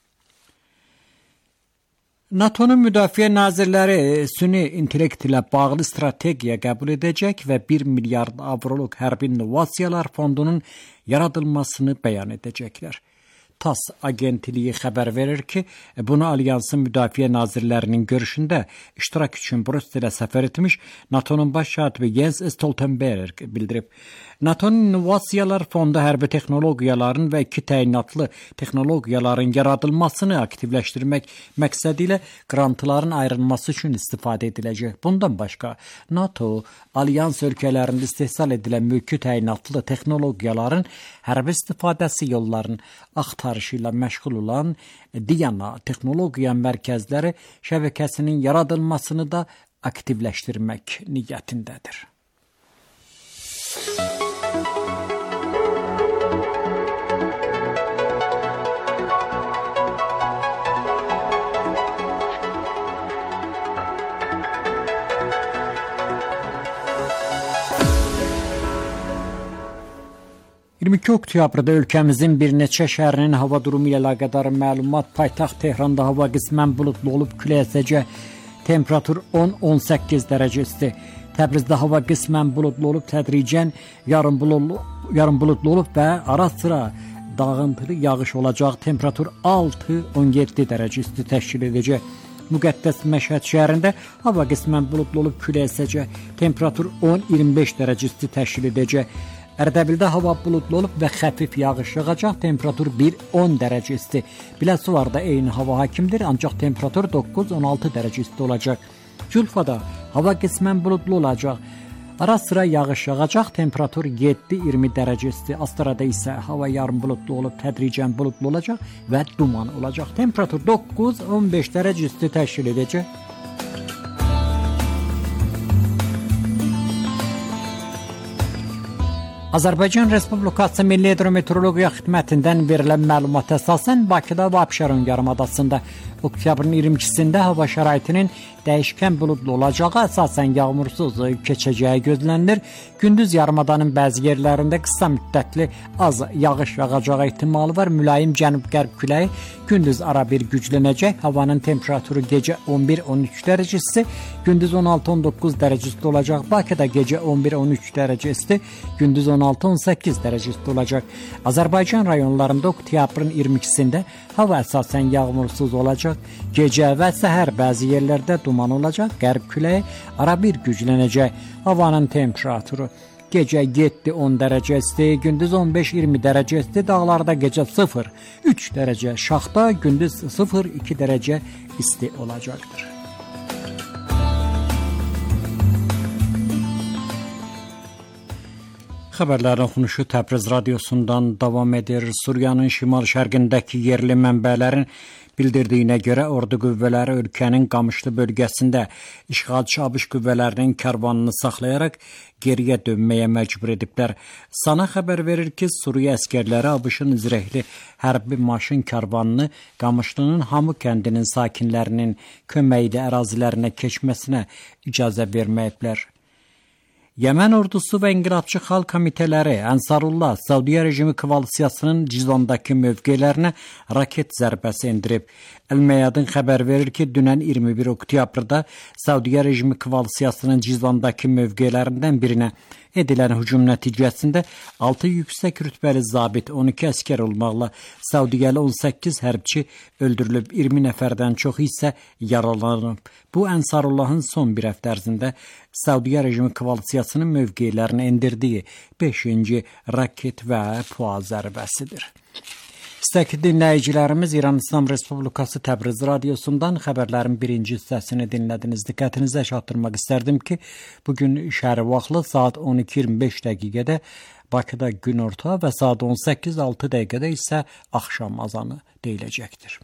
NATO'nun müdafiə nazirləri süni intellekt ilə bağlı strategiya qəbul edəcək və bir milyard avroluq hərbi innovasiyalar fondunun yaradılmasını bəyan edəcəklər. TASS agentliyi xəbər verir ki, bunu Alyansın Müdafiə Nazirlərinin görüşündə iştirak üçün Brüsselə səfər etmiş NATO'nun baş katibi Jens Stoltenberg bildirib. NATO'nun İnnovasiyalar Fondu hərbi texnologiyaların və iki təyinatlı texnologiyaların yaradılmasını aktivləşdirmək məqsədi ilə qrantların ayrılması üçün istifadə ediləcək. Bundan başqa, NATO, Alyans ölkələrində istehsal edilən mülki təyinatlı texnologiyaların hərbi istifadəsi yollarının axtarışı ilə məşğul olan Diana Texnologiya Mərkəzləri şəbəkəsinin yaradılmasını da aktivləşdirmək niyyətindədir. iyirmi iki oktyabrda ölkəmizin bir neçə şəhərinin hava durumu ilə əlaqədar məlumat. Paytaxt Tehranda hava qismən buludlu olub, külək əsəcək. Temperatur on on səkkiz dərəcə isti. Təbrizdə hava qismən buludlu olub, tədricən yarım buludlu, yarım buludlu olub və ara sıra dağıntılı yağış olacaq. Temperatur altı on yeddi dərəcə isti təşkil edəcək. Müqəddəs Məşhəd şəhərində hava qismən buludlu olub, külək əsəcək. Temperatur on iyirmi beş dərəcə isti təşkil edəcək. Ərdəbildə hava buludlu olub və xəfif yağış yağacaq. Temperatur bir on dərəcə isti. Biləsuvarda eyni hava hakimdir, ancaq temperatur doqquz on altı dərəcə isti olacaq. Culfada hava qismən buludlu olacaq. Ara sıra yağış yağacaq. Temperatur yeddi iyirmi dərəcə isti. Astarada isə hava yarım buludlu olub, tədricən buludlu olacaq və duman olacaq. Temperatur doqquz on beş dərəcə isti təşkil edəcək. Azərbaycan Respublikası Milli Hidrometeorologiya Xidmətindən verilən məlumata əsasən Bakıda və Abşeron yarımadasında oktyabrın iyirmi ikisində hava şəraitinin dəyişkən buludlu olacağı, əsasən yağmursuz keçəcəyi gözlənilir. Gündüz yarımadanın bəzi yerlərində qısa müddətli az yağış yağacağı ehtimalı var. Mülayim cənub-qərb küləyi gündüz ara bir güclənəcək. Havanın temperaturu gecə on bir on üç dərəcə isti, gündüz on altı on doqquz dərəcə isti olacaq. Bakıda gecə on bir on üç dərəcə isti, gündüz on altı on səkkiz dərəcə isti olacaq. Azərbaycan rayonlarında oktyabrın iyirmi ikisində hava əsasən yağmursuz olacaq. Gecə və səhər bəzi yerlərdə duman olacaq. Qərb küləyi ara bir güclənəcək. Havanın temperaturu gecə yeddi on dərəcə isti, gündüz on beş iyirmi dərəcə isti, dağlarda gecə sıfır üç dərəcə, Şaxda gündüz sıfır iki dərəcə isti olacaqdır. Xəbərlərin oxunuşu Təbriz radiosundan davam edir. Suriyanın şimal-şərqindəki yerli mənbələrin bildirdiyinə görə ordu qüvvələri ölkənin Qamışlı bölgəsində işğalçı ABŞ qüvvələrinin karvanını saxlayaraq geriyə dönməyə məcbur ediblər. Sana xəbər verir ki, Suriya əskərləri ABŞ-ın zirehli hərbi maşın karvanını Qamışlının Hamı kəndinin sakinlərinin köməyi ilə ərazilərinə keçməsinə icazə verməyiblər. Yəmən ordusu və İnqilabçı Xalq Komitələri Ənsarullah Saudiya rejimi koalisiyasının Cizondakı mövqelərinə raket zərbəsi endirib. El-Meyadın xəbər verir ki, dünən iyirmi bir oktyabrda Saudiya rejimi koalisiyasının Cizondakı mövqelərindən birinə edilən hücum nəticəsində altı yüksək rütbəli zabit, on iki əskər olmaqla Saudiyalı on səkkiz hərbçi öldürülüb, iyirmi nəfərdən çox isə yaralanıb. Bu Ənsarullahın son bir həftə ərzində Saudiya rejimi koalisiyasının mövqelərini endirdiyi beşinci raket və PUA zərbəsidir. İstəkli dinləyicilərimiz, İran İslam Respublikası Təbriz radiosundan xəbərlərin birinci hissəsini dinlədiniz. Diqqətinizə çatdırmaq istərdim ki, bugün şəhəri vaxtlı saat on iki iyirmi beş dəqiqədə Bakıda günorta və saat on səkkiz altı dəqiqədə isə axşam azanı deyiləcəkdir.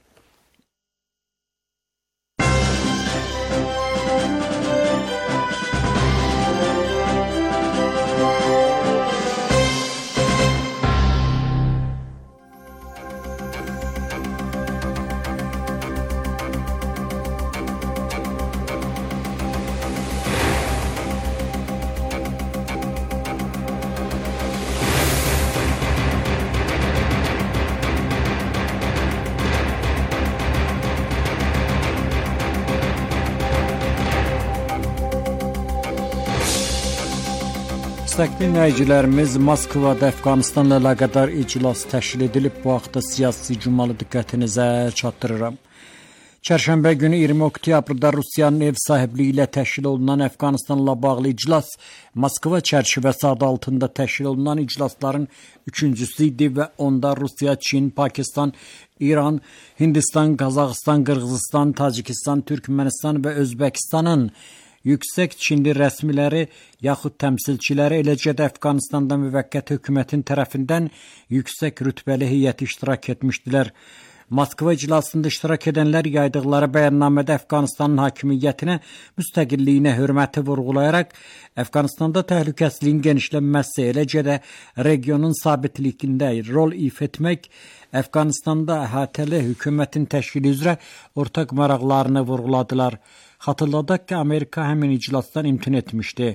Hörmətli dinləyicilərimiz, Moskvada Əfqanistanla əlaqədar iclas təşkil edilib. Bu haqda siyasi cümalı diqqətinizə çatdırıram. Çərşənbə günü iyirmi oktyabrda Rusiyanın ev sahibliyi ilə təşkil olunan Əfqanistanla bağlı iclas Moskva çərçivəsi adı altında təşkil olunan iclasların üçüncüsü idi və onda Rusiya, Çin, Pakistan, İran, Hindistan, Qazaxıstan, Qırğızistan, Tacikistan, Türkmənistan və Özbəkistanın yüksək Çinli rəsmiləri yaxud təmsilçiləri, eləcə də Əfqanistanda müvəqqəti hökumətin tərəfindən yüksək rütbəli heyəti iştirak etmişdilər. Moskva iclasında iştirak edənlər yaydıqları bəyannamədə Əfqanistanın hakimiyyətinə, müstəqilliyinə hörməti vurğulayaraq Əfqanistanda təhlükəsizliyin genişlənməsi, eləcə də regionun sabitliyində rol ifa etmək, Əfqanistanda əhatəli hökumətin təşkili üzrə ortaq maraqlarını vurğuladılar. Xatırladaq ki, Amerika həmin iclasdan imtina etmişdi.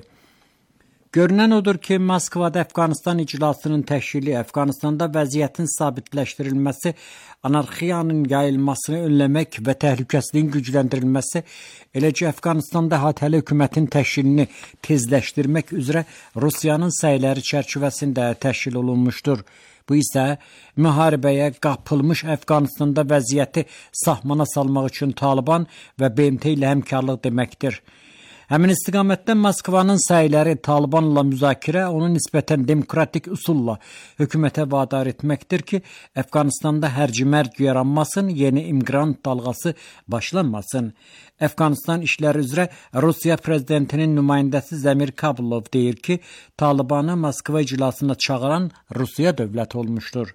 Görünən odur ki, Moskvada Əfqanistan iclasının təşkili, Əfqanistanda vəziyyətin sabitləşdirilməsi, anarxiyanın yayılmasını önləmək və təhlükəsizliyin gücləndirilməsi, eləcə Əfqanistanda əhatəli hökumətin təşkilini tezləşdirmək üzrə Rusiyanın səyləri çərçivəsində təşkil olunmuşdur. Bu isə müharibəyə qapılmış Əfqanistanda vəziyyəti sahmana salmaq üçün Taliban və B M T ilə həmkarlıq deməkdir. Həmin istiqamətdə Moskvanın səyləri Talibanla müzakirə, onun nisbətən demokratik üsulla hökumətə vadar etməkdir ki, Əfqanistanda hərc-mərc yaranmasın, yeni immiqrant dalğası başlanmasın. Əfqanistan işləri üzrə Rusiya prezidentinin nümayəndəsi Zamir Kabulov deyir ki, Talibanı Moskva iclasına çağıran Rusiya dövləti olmuşdur.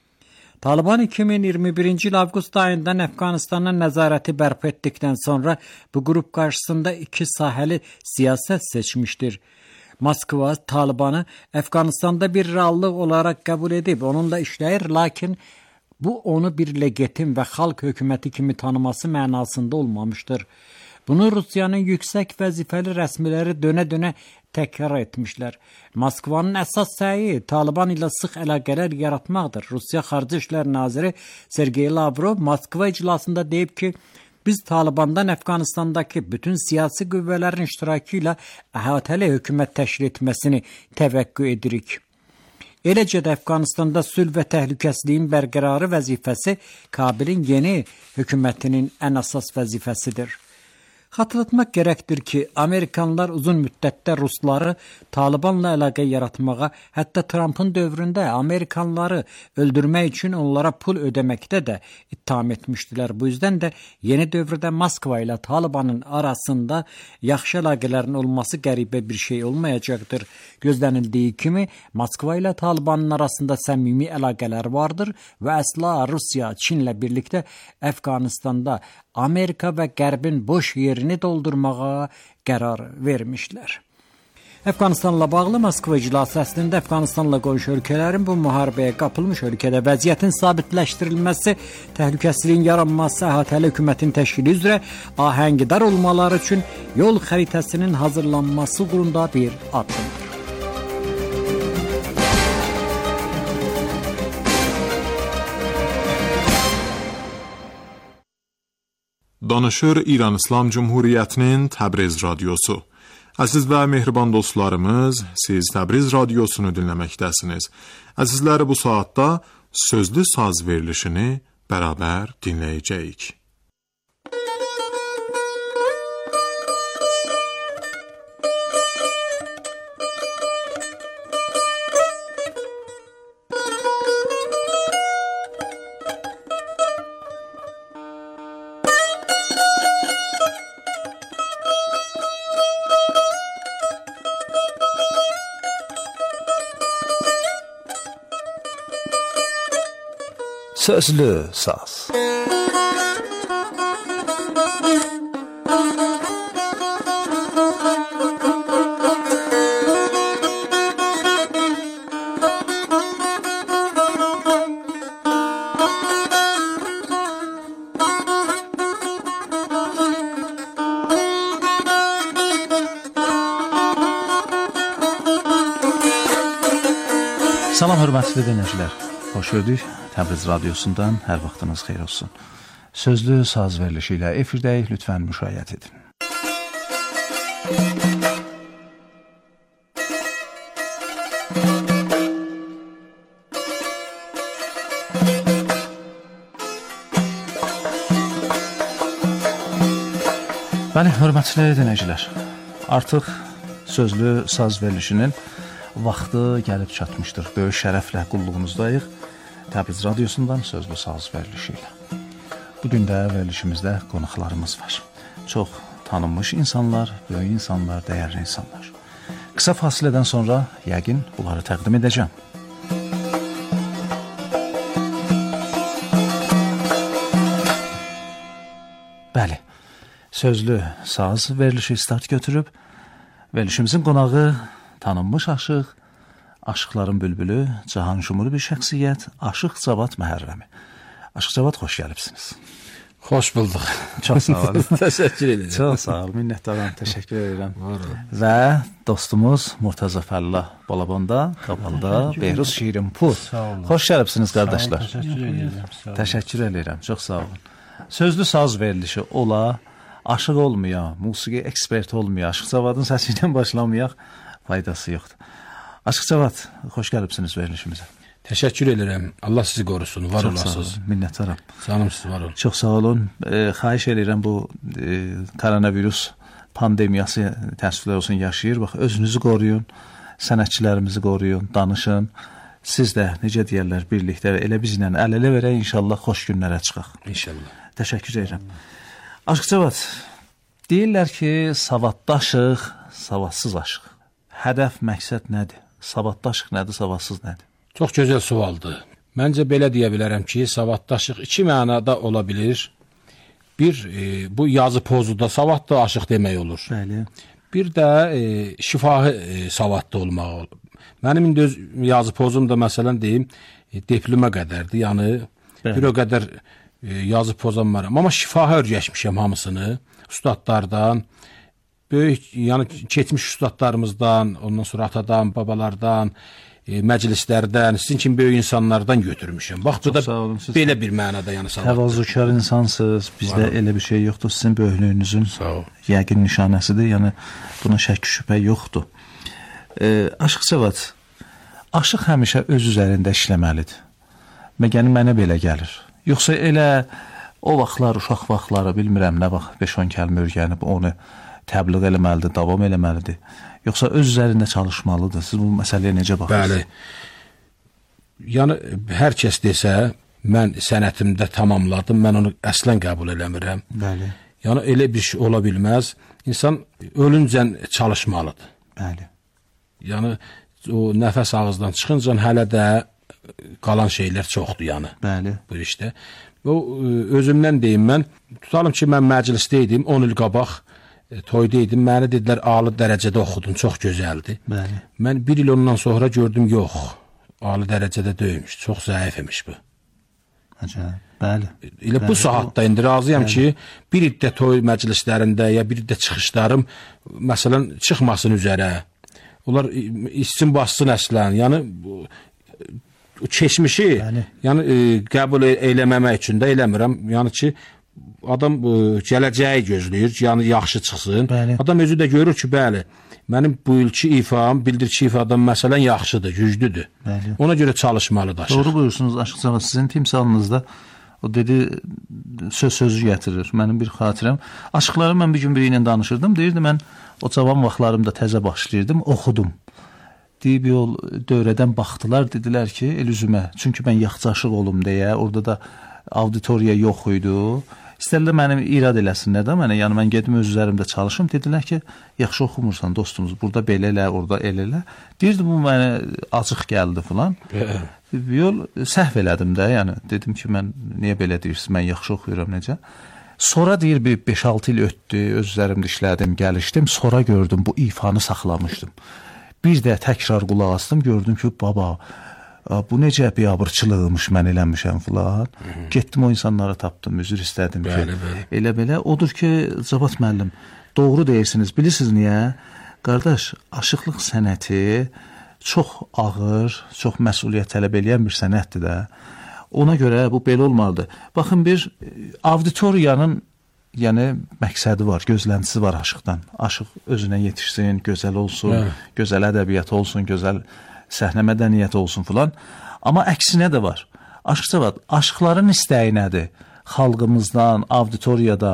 Taliban iki min iyirmi birinci il avqust ayından Əfqanistanın nəzarəti bərpa etdikdən sonra bu qrup qarşısında iki sahəli siyasət seçmişdir. Moskva Talibanı Əfqanistanda bir reallıq olaraq qəbul edib, onunla işləyir, lakin bu onu bir legitim və xalq hökuməti kimi tanıması mənasında olmamışdır. Bunu Rusiyanın yüksək vəzifəli rəsmiləri dönə-dönə təkrar etmişlər. Moskvanın əsas səyi Taliban ilə sıx əlaqələr yaratmaqdır. Rusiya Xarici İşlər Naziri Sergey Lavrov Moskva iclasında deyib ki, biz Talibandan Əfqanistandakı bütün siyasi qüvvələrin iştirakı ilə əhatəli hökumət təşkil etməsini təvəqqü edirik. Eləcə də Əfqanistanda sülh və təhlükəsizliyin bərqərarı vəzifəsi Kabilin yeni hökumətinin ən əsas vəzifəsidir. Xatırlatmaq gərəkdir ki, Amerikanlar uzun müddətdə Rusları Talibanla əlaqə yaratmağa, hətta Trumpın dövründə Amerikanları öldürmək üçün onlara pul ödəməkdə də ittiham etmişdilər. Bu yüzdən də yeni dövrdə Moskva ilə Talibanın arasında yaxşı əlaqələrin olması qəribə bir şey olmayacaqdır. Gözlənildiyi kimi, Moskva ilə Talibanın arasında səmimi əlaqələr vardır və əsla Rusiya, Çinlə birlikdə Əfqanistanda Amerika və Qərbin boş yerini doldurmağa qərar vermişlər. Əfqanistanla bağlı Moskva iclası əslində Əfqanistanla qonşu ölkələrin bu müharibəyə qapılmış ölkədə vəziyyətin sabitləşdirilməsi, təhlükəsizliyin yaranması, əhatəli hökumətin təşkili üzrə ahəngdar olmaları üçün yol xəritəsinin hazırlanması uğrunda bir addımdır. Danışır İran İslam Cumhuriyyətinin Təbriz radiosu. Əziz və mehriban dostlarımız, siz Təbriz radiosunu dinləməkdəsiniz. Əzizləri, bu saatda sözlü saz verilişini bərabər dinləyəcəyik. Sözlü saz. Salam hörmətli dinləyicilər. Xoş gördük. Təbriz radiosundan hər vaxtınız xeyir olsun. Sözlü saz verilişi ilə efirdəyik, lütfən müşayiət edin. Bəli, hörmətli dinləyicilər, artıq sözlü saz verilişinin vaxtı gəlib çatmışdır. Böyük şərəflə qulluğunuzdayıq Təbriz Radiosundan sözlü saz verilişi ilə. Bugün də verilişimizdə qonaqlarımız var. Çox tanınmış insanlar, böyük insanlar, dəyərli insanlar. Qısa fasilədən sonra yəqin bunları təqdim edəcəm. Bəli, sözlü saz verilişi start götürüb, verilişimizin qonağı tanınmış aşıq, aşıqların bülbülü, cahan şumuru bir şəxsiyyət, Aşıq Cavad Məhərrəmi. Aşıq Cavad, xoş gəlibsiniz. Xoş bulduq. Çox sağ olun. Təşəkkür edirəm. Çox sağ olun, minnətdaram, təşəkkür edirəm. Və dostumuz Murtaza Fəllah Balabonda, Qabalda, Behruz Şirinpur. Xoş gəlibsiniz, qardaşlar. Təşəkkür edirəm. Təşəkkür edirəm, çox sağ olun. Sözlü saz verilişi ola, aşıq olmaya, musiqi ekspert olmaya, Aşıq Cavadın səsi ilə başlamayaq, faydası yoxdur. Aşıq Cavad, xoş gəlibsiniz verilişimizə. Təşəkkür edirəm. Allah sizi qorusun, var Çox sağ olasınız. olun, minnətdaram. Canım siz var olun. Çox sağ olun. E, xahiş edirəm bu e, koronavirus pandemiyası təəssüflər olsun yaşayır. Bax, özünüzü qoruyun, sənətçilərimizi qoruyun, danışın. Siz də necə deyərlər birlikdə və elə bizlə əl-ələ verək, inşallah xoş günlərə çıxaq. İnşallah. Təşəkkür edirəm. Aşıq Cavad, deyirlər ki, savadlı aşıq, savadsız aşıq. Hədəf, məqsəd nədir? Savadlı aşıq nədir, savadsız nədir? Çox gözəl sualdır. Məncə belə deyə bilərəm ki, savadlı aşıq iki mənada ola bilir. Bir, e, bu yazı pozuda savadlı aşıq demək olur. Bəli. Bir də e, şifahi e, savadlı olmaq olur. Mənim indi öz yazı pozum da məsələn deyim, e, diploma qədərdir. Yəni, Bəli. bir o qədər e, yazı pozam var. Amma şifahi örgəşmişəm hamısını. Ustadlardan, böyük, yəni keçmiş ustadlarımızdan, ondan sonra atadan, babalardan, e, məclislərdən, sizin kimi böyük insanlardan götürmüşəm. Bax, bu da belə bir mənada yəni savaddır. Təvazökar insansınız, bizdə elə bir şey yoxdur. Sizin böyüklüyünüzün yəqin nişanəsidir. Yəni, buna şək şübhə yoxdur. E, Aşıq Cavad, aşıq həmişə öz üzərində işləməlidir. Məgəni mənə belə gəlir. Yoxsa elə o vaxtlar, uşaq vaxtları, bilmirəm nə vaxt beş on kəlmə öyrənib onu təbliğ eləməlidir, davam eləməlidir. Yoxsa öz üzərində çalışmalıdır. Siz bu məsələyə necə baxırsınız? Bəli. Yəni, hər kəs desə, mən sənətimdə tamamladım, mən onu əslən qəbul eləmirəm. Bəli. Yəni, elə bir şey ola bilməz. İnsan ölüncən çalışmalıdır. Bəli. Yəni, o nəfəs ağızdan çıxınca hələ də qalan şeylər çoxdur, yəni. Bəli. Bu işdə. O, özümdən deyim mən, tutalım ki, mən məclisdə idim, on il qabaq e, toyda idim, məni dedilər, ali dərəcədə oxudun, çox gözəldir. Bəli. Mən bir il ondan sonra gördüm, yox, ali dərəcədə döymüş, çox zəif imiş bu. Acayip. Bəli. Elə bu saatda indi razıyam Bəli. ki, bir iddə toy məclislərində ya bir iddə çıxışlarım, məsələn, çıxmasın üzərə. Onlar içsin bassın əslən, yəni keçmişi, Bəli. yəni e, qəbul eləməmək üçün də eləmirəm. Yəni ki, adam e, gələcəyi gözləyir, yəni yaxşı çıxsın. Bəli. Adam özü də görür ki, bəli, mənim bu ilki ifam, bildirçi ifadan məsələn yaxşıdır, güclüdür. Bəli. Ona görə çalışmalıdır aşıq. Doğru buyursunuz Aşıq Cavad, sizin timsalınızda o dedi, söz sözü gətirir. Mənim bir xatirəm. Aşıqları mən bir gün biri ilə danışırdım. Deyirdi, mən o cavan vaxtlarımda təzə başlayırdım, oxudum. Deyib yol dövrədən baxdılar, dedilər ki, el üzümə, çünki mən yaxçı aşıq olum deyə, orada da auditoriya yox idi. İstərlər mənim irad eləsinlər də mənə, yəni mən gedim öz üzərimdə çalışım, dedilər ki, yaxşı oxumursan dostumuz, burada belə elə, orada elə elə. Deyirdi, bu mənə acıq gəldi filan. Yol səhv elədim də, yəni dedim ki, mən niyə belə deyirsiniz, mən yaxşı oxuyuram necə. Sonra deyir, bir beş altı il ötdü, öz üzərimdə işlədim, gəlişdim, sonra gördüm, bu ifanı saxlamışdım. Bir də təkrar qulaq astım, gördüm ki, baba, bu necə biabırçılığımış, mən eləmişəm filan. Getdim o insanlara tapdım, üzr istədim ki, bəli, bəli. Elə belə. Odur ki, Cavad müəllim, doğru deyirsiniz, bilirsiniz niyə? Qardaş, aşıqlıq sənəti çox ağır, çox məsuliyyət tələb eləyən bir sənətdir də. Ona görə bu belə olmalıdır. Baxın, bir auditoriyanın yəni məqsədi var, gözləntisi var aşıqdan. Aşıq özünə yetişsin, gözəl olsun, Hə. gözəl ədəbiyyat olsun, gözəl səhnə mədəniyyəti olsun filan. Amma əksinə də var. Aşıq Cavad, aşıqların istəyi nədir? Xalqımızdan, auditoriyadan,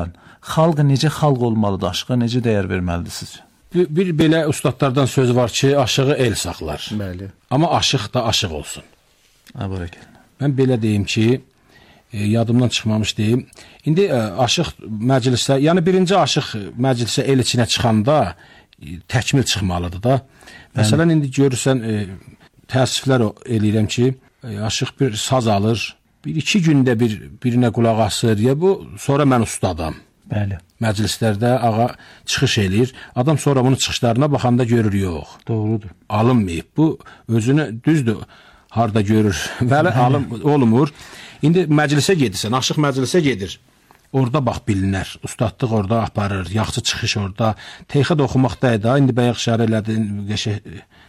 xalq necə xalq olmalıdır, aşığa necə dəyər verməlidir sizcə? Bir, bir belə ustadlardan söz var ki, aşığı el saxlar. Bəli. Amma aşıq da aşıq olsun. Ha, bırakın. Mən belə deyim ki, e, yadımdan çıxmamış deyim. İndi e, aşıq məclisə, yəni birinci aşıq məclisə el içinə çıxanda e, təkmil çıxmalıdır da. Məsələn, indi görürsən, e, təəssüflər eləyirəm ki, e, aşıq bir saz alır, bir iki gündə bir birinə qulaq asır, ya bu, sonra mən ustadam. Bəli. Məclislərdə ağa çıxış eləyir. Adam sonra bunun çıxışlarına baxanda görür, yox. Doğrudur. Alınmayıb. Bu özünü düzdür, harda görür. Bəli, alım olmur. İndi məclisə gedirsən, aşıq məclisə gedir. Orada bax bilinər. Ustadlıq orada aparır, yaxşı çıxış orada. Teyxad oxumaqda da, indi bayaq işarə elədin, qəşəng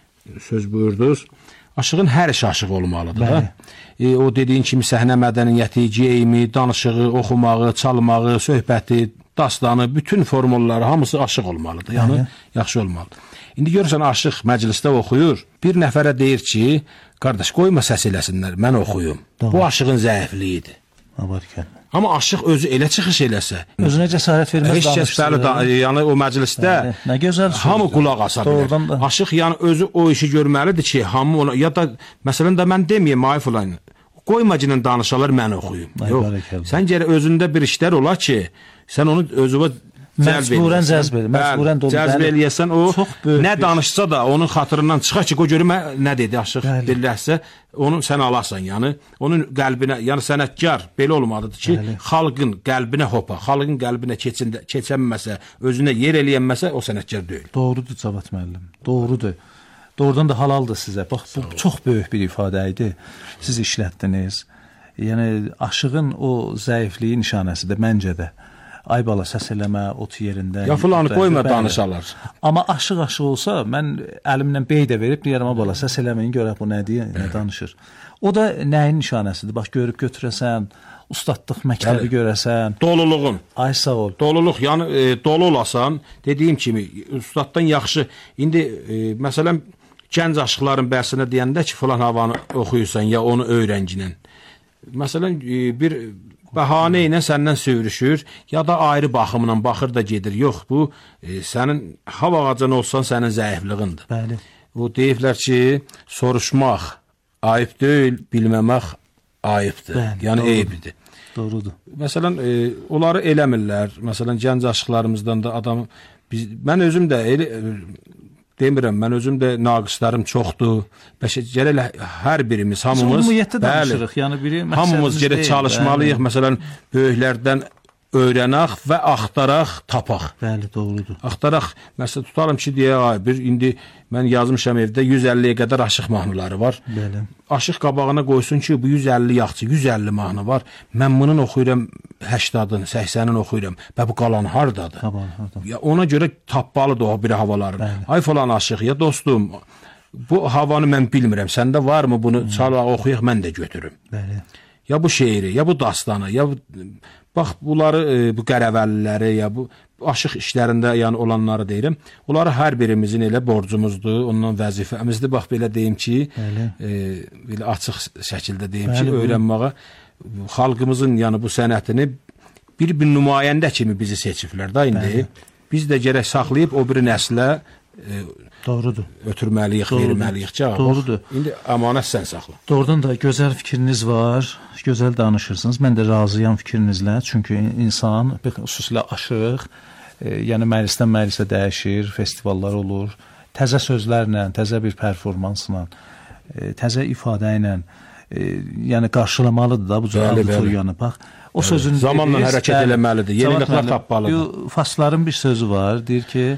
söz buyurdunuz. Aşığın hər işi aşıq olmalıdır da. E, o dediyin kimi səhnə mədəniyyəti, geyimi, danışığı, oxumağı, çalmağı, söhbəti, dastanı, bütün formulları hamısı aşıq olmalıdır. Yəni Bəli. Yaxşı olmalıdır. İndi görürsən aşıq məclisdə oxuyur, bir nəfərə deyir ki, qardaş qoyma səs eləsinlər, mən oxuyum. Doğru. Bu aşığın zəifliyidir. Abarkən. Amma aşıq özü elə çıxış eləsə, özünə cəsarət verməz heç kəs bəli da, yəni o məclisdə Bəli. Nə gözəl sözdür. Hamı qulaq asa bilər. Aşıq yəni özü o işi görməlidir ki, hamı ona, ya da məsələn də mən deməyim, ay filan, qoymacının danışalar mən oxuyum. Ay, yox, bərəkəllah. sən gərək özündə bir işlər olar ki, sən onu özünə məcburən cəzb edir. Məcburən cəzb eləyəsən, o nə danışsa da onun xatırından çıxar ki, o görür nə dedi aşıq dilləsə, onu sən alasan, yəni onun qəlbinə, yəni sənətkar belə olmalıdır ki, Bəli. Xalqın qəlbinə hopa, xalqın qəlbinə keçində, keçənməsə, özünə yer eləyənməsə, o sənətkar deyil. Doğrudur Cavad müəllim. Doğrudur. Doğrudan da halaldır sizə. Bax, bu çox böyük bir ifadə idi. Siz işlətdiniz. Yəni aşığın o zəifliyi nişanəsidir məncə də. Ay bala səs eləmə, ot yerində. Ya filanı qoyma danışarlar. Amma aşıq aşıq olsa, mən əlimlə bey də verib deyərəm, bala səs eləməyin, görək bu nə deyir, nə danışır. O da nəyin nişanəsidir? Bax, görüb götürəsən, ustadlıq məktəbi görəsən. Doluluğun. Ay sağ ol. Doluluq, yəni e, dolu olasan, dediyim kimi, ustaddan yaxşı. İndi, e, məsələn, gənc aşıqların bəhsinə deyəndə ki, filan havanı oxuyursan, ya onu öyrəncinən. Məsələn, e, bir bəhanə ilə səndən sövrüşür, ya da ayrı baxımla baxır da gedir. Yox, bu e, sənin hava ağacan olsan sənin zəifliğindir. Bəli. Bu deyiblər ki, soruşmaq ayıb deyil, bilməmək ayıbdır. Bəli, yəni doğrudur. Eybidir. Doğrudur. Məsələn, e, onları eləmirlər. Məsələn, gənc aşıqlarımızdan da adam, biz, mən özüm də elə, demirəm, mən özüm də naqislərim çoxdur. Gərək hər birimiz, hamımız, ümumiyyətdə danışırıq, yəni biri hamımız gərək çalışmalıyıq, məsələn, böyüklərdən öyrənək və axtaraq, tapaq. Bəli, doğrudur. Axtaraq, məsələn, tutarım ki, deyə, ay, bir, indi mən yazmışam evdə yüz əlliyə qədər aşıq mahnıları var. Bəli. Aşıq qabağına qoysun ki, bu yüz əlli yaxçı, yüz əlli mahnı var. Mən bunun oxuyuram həştadını, səksənini oxuyuram. Və bu qalan hardadır? Qalan hardadır? Ya ona görə tapmalıdır o bir havaları. Bəli. Ay falan aşıq, ya dostum, bu havanı mən bilmirəm. Səndə varmı bunu hmm. çalaq, oxuyaq, mən də götürüm. Bəli. Ya bu şeiri, ya bu dastanı, ya bu, bax, bunları, bu qərəvəlliləri, ya bu aşıq işlərində yəni olanları deyirəm. Onları hər birimizin elə borcumuzdur, ondan vəzifəmizdir. Bax, belə deyim ki, e, belə açıq şəkildə deyim Bəli, ki, öyrənməyə, xalqımızın yəni bu sənətini bir-bir nümayəndə kimi bizi seçiblər da indi. Bəli. Biz də gərək saxlayıb o bir nəslə e, Doğrudur. Ötürməliyik, verməliyik ki, Doğrudur. İndi əmanət sən saxla. Doğrudan da gözəl fikriniz var, gözəl danışırsınız. Mən də razıyam fikrinizlə, çünki insan, xüsusilə aşıq, e, yəni məclisdən məclisə dəyişir, festivallar olur, təzə sözlərlə, təzə bir performansla, e, təzə ifadə ilə, e, yəni qarşılamalıdır da bu cür auditoriyanı. Bax, o bəli. Sözün zamanla hərəkət eləməlidir, yeniliklər tapmalıdır. Fasların bir sözü var, deyir ki,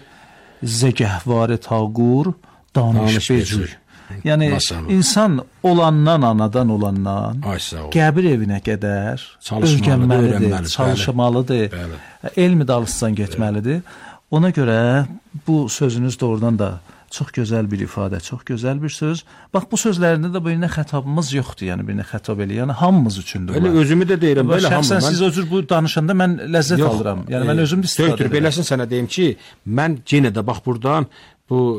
zəgəhvarı tağur, danış becür. Yəni, Masanı. İnsan olandan, anadan olandan, qəbir evinə qədər öyrənməlidir, çalışmalıdır, bəli. Elmi dalısından getməlidir. Ona görə bu sözünüz doğrudan da çox gözəl bir ifadə, çox gözəl bir söz. Bax, bu sözlərində də birinə xətabımız yoxdur, yəni birinə xətab elə, yəni hamımız üçündür. Elə özümü də deyirəm, belə hamı. Şəxsən siz özür bu danışanda mən ləzzət yox, alıram. Yəni, mən özüm də istifadə edirəm. Beləsin sənə deyim ki, mən yenə də bax buradan bu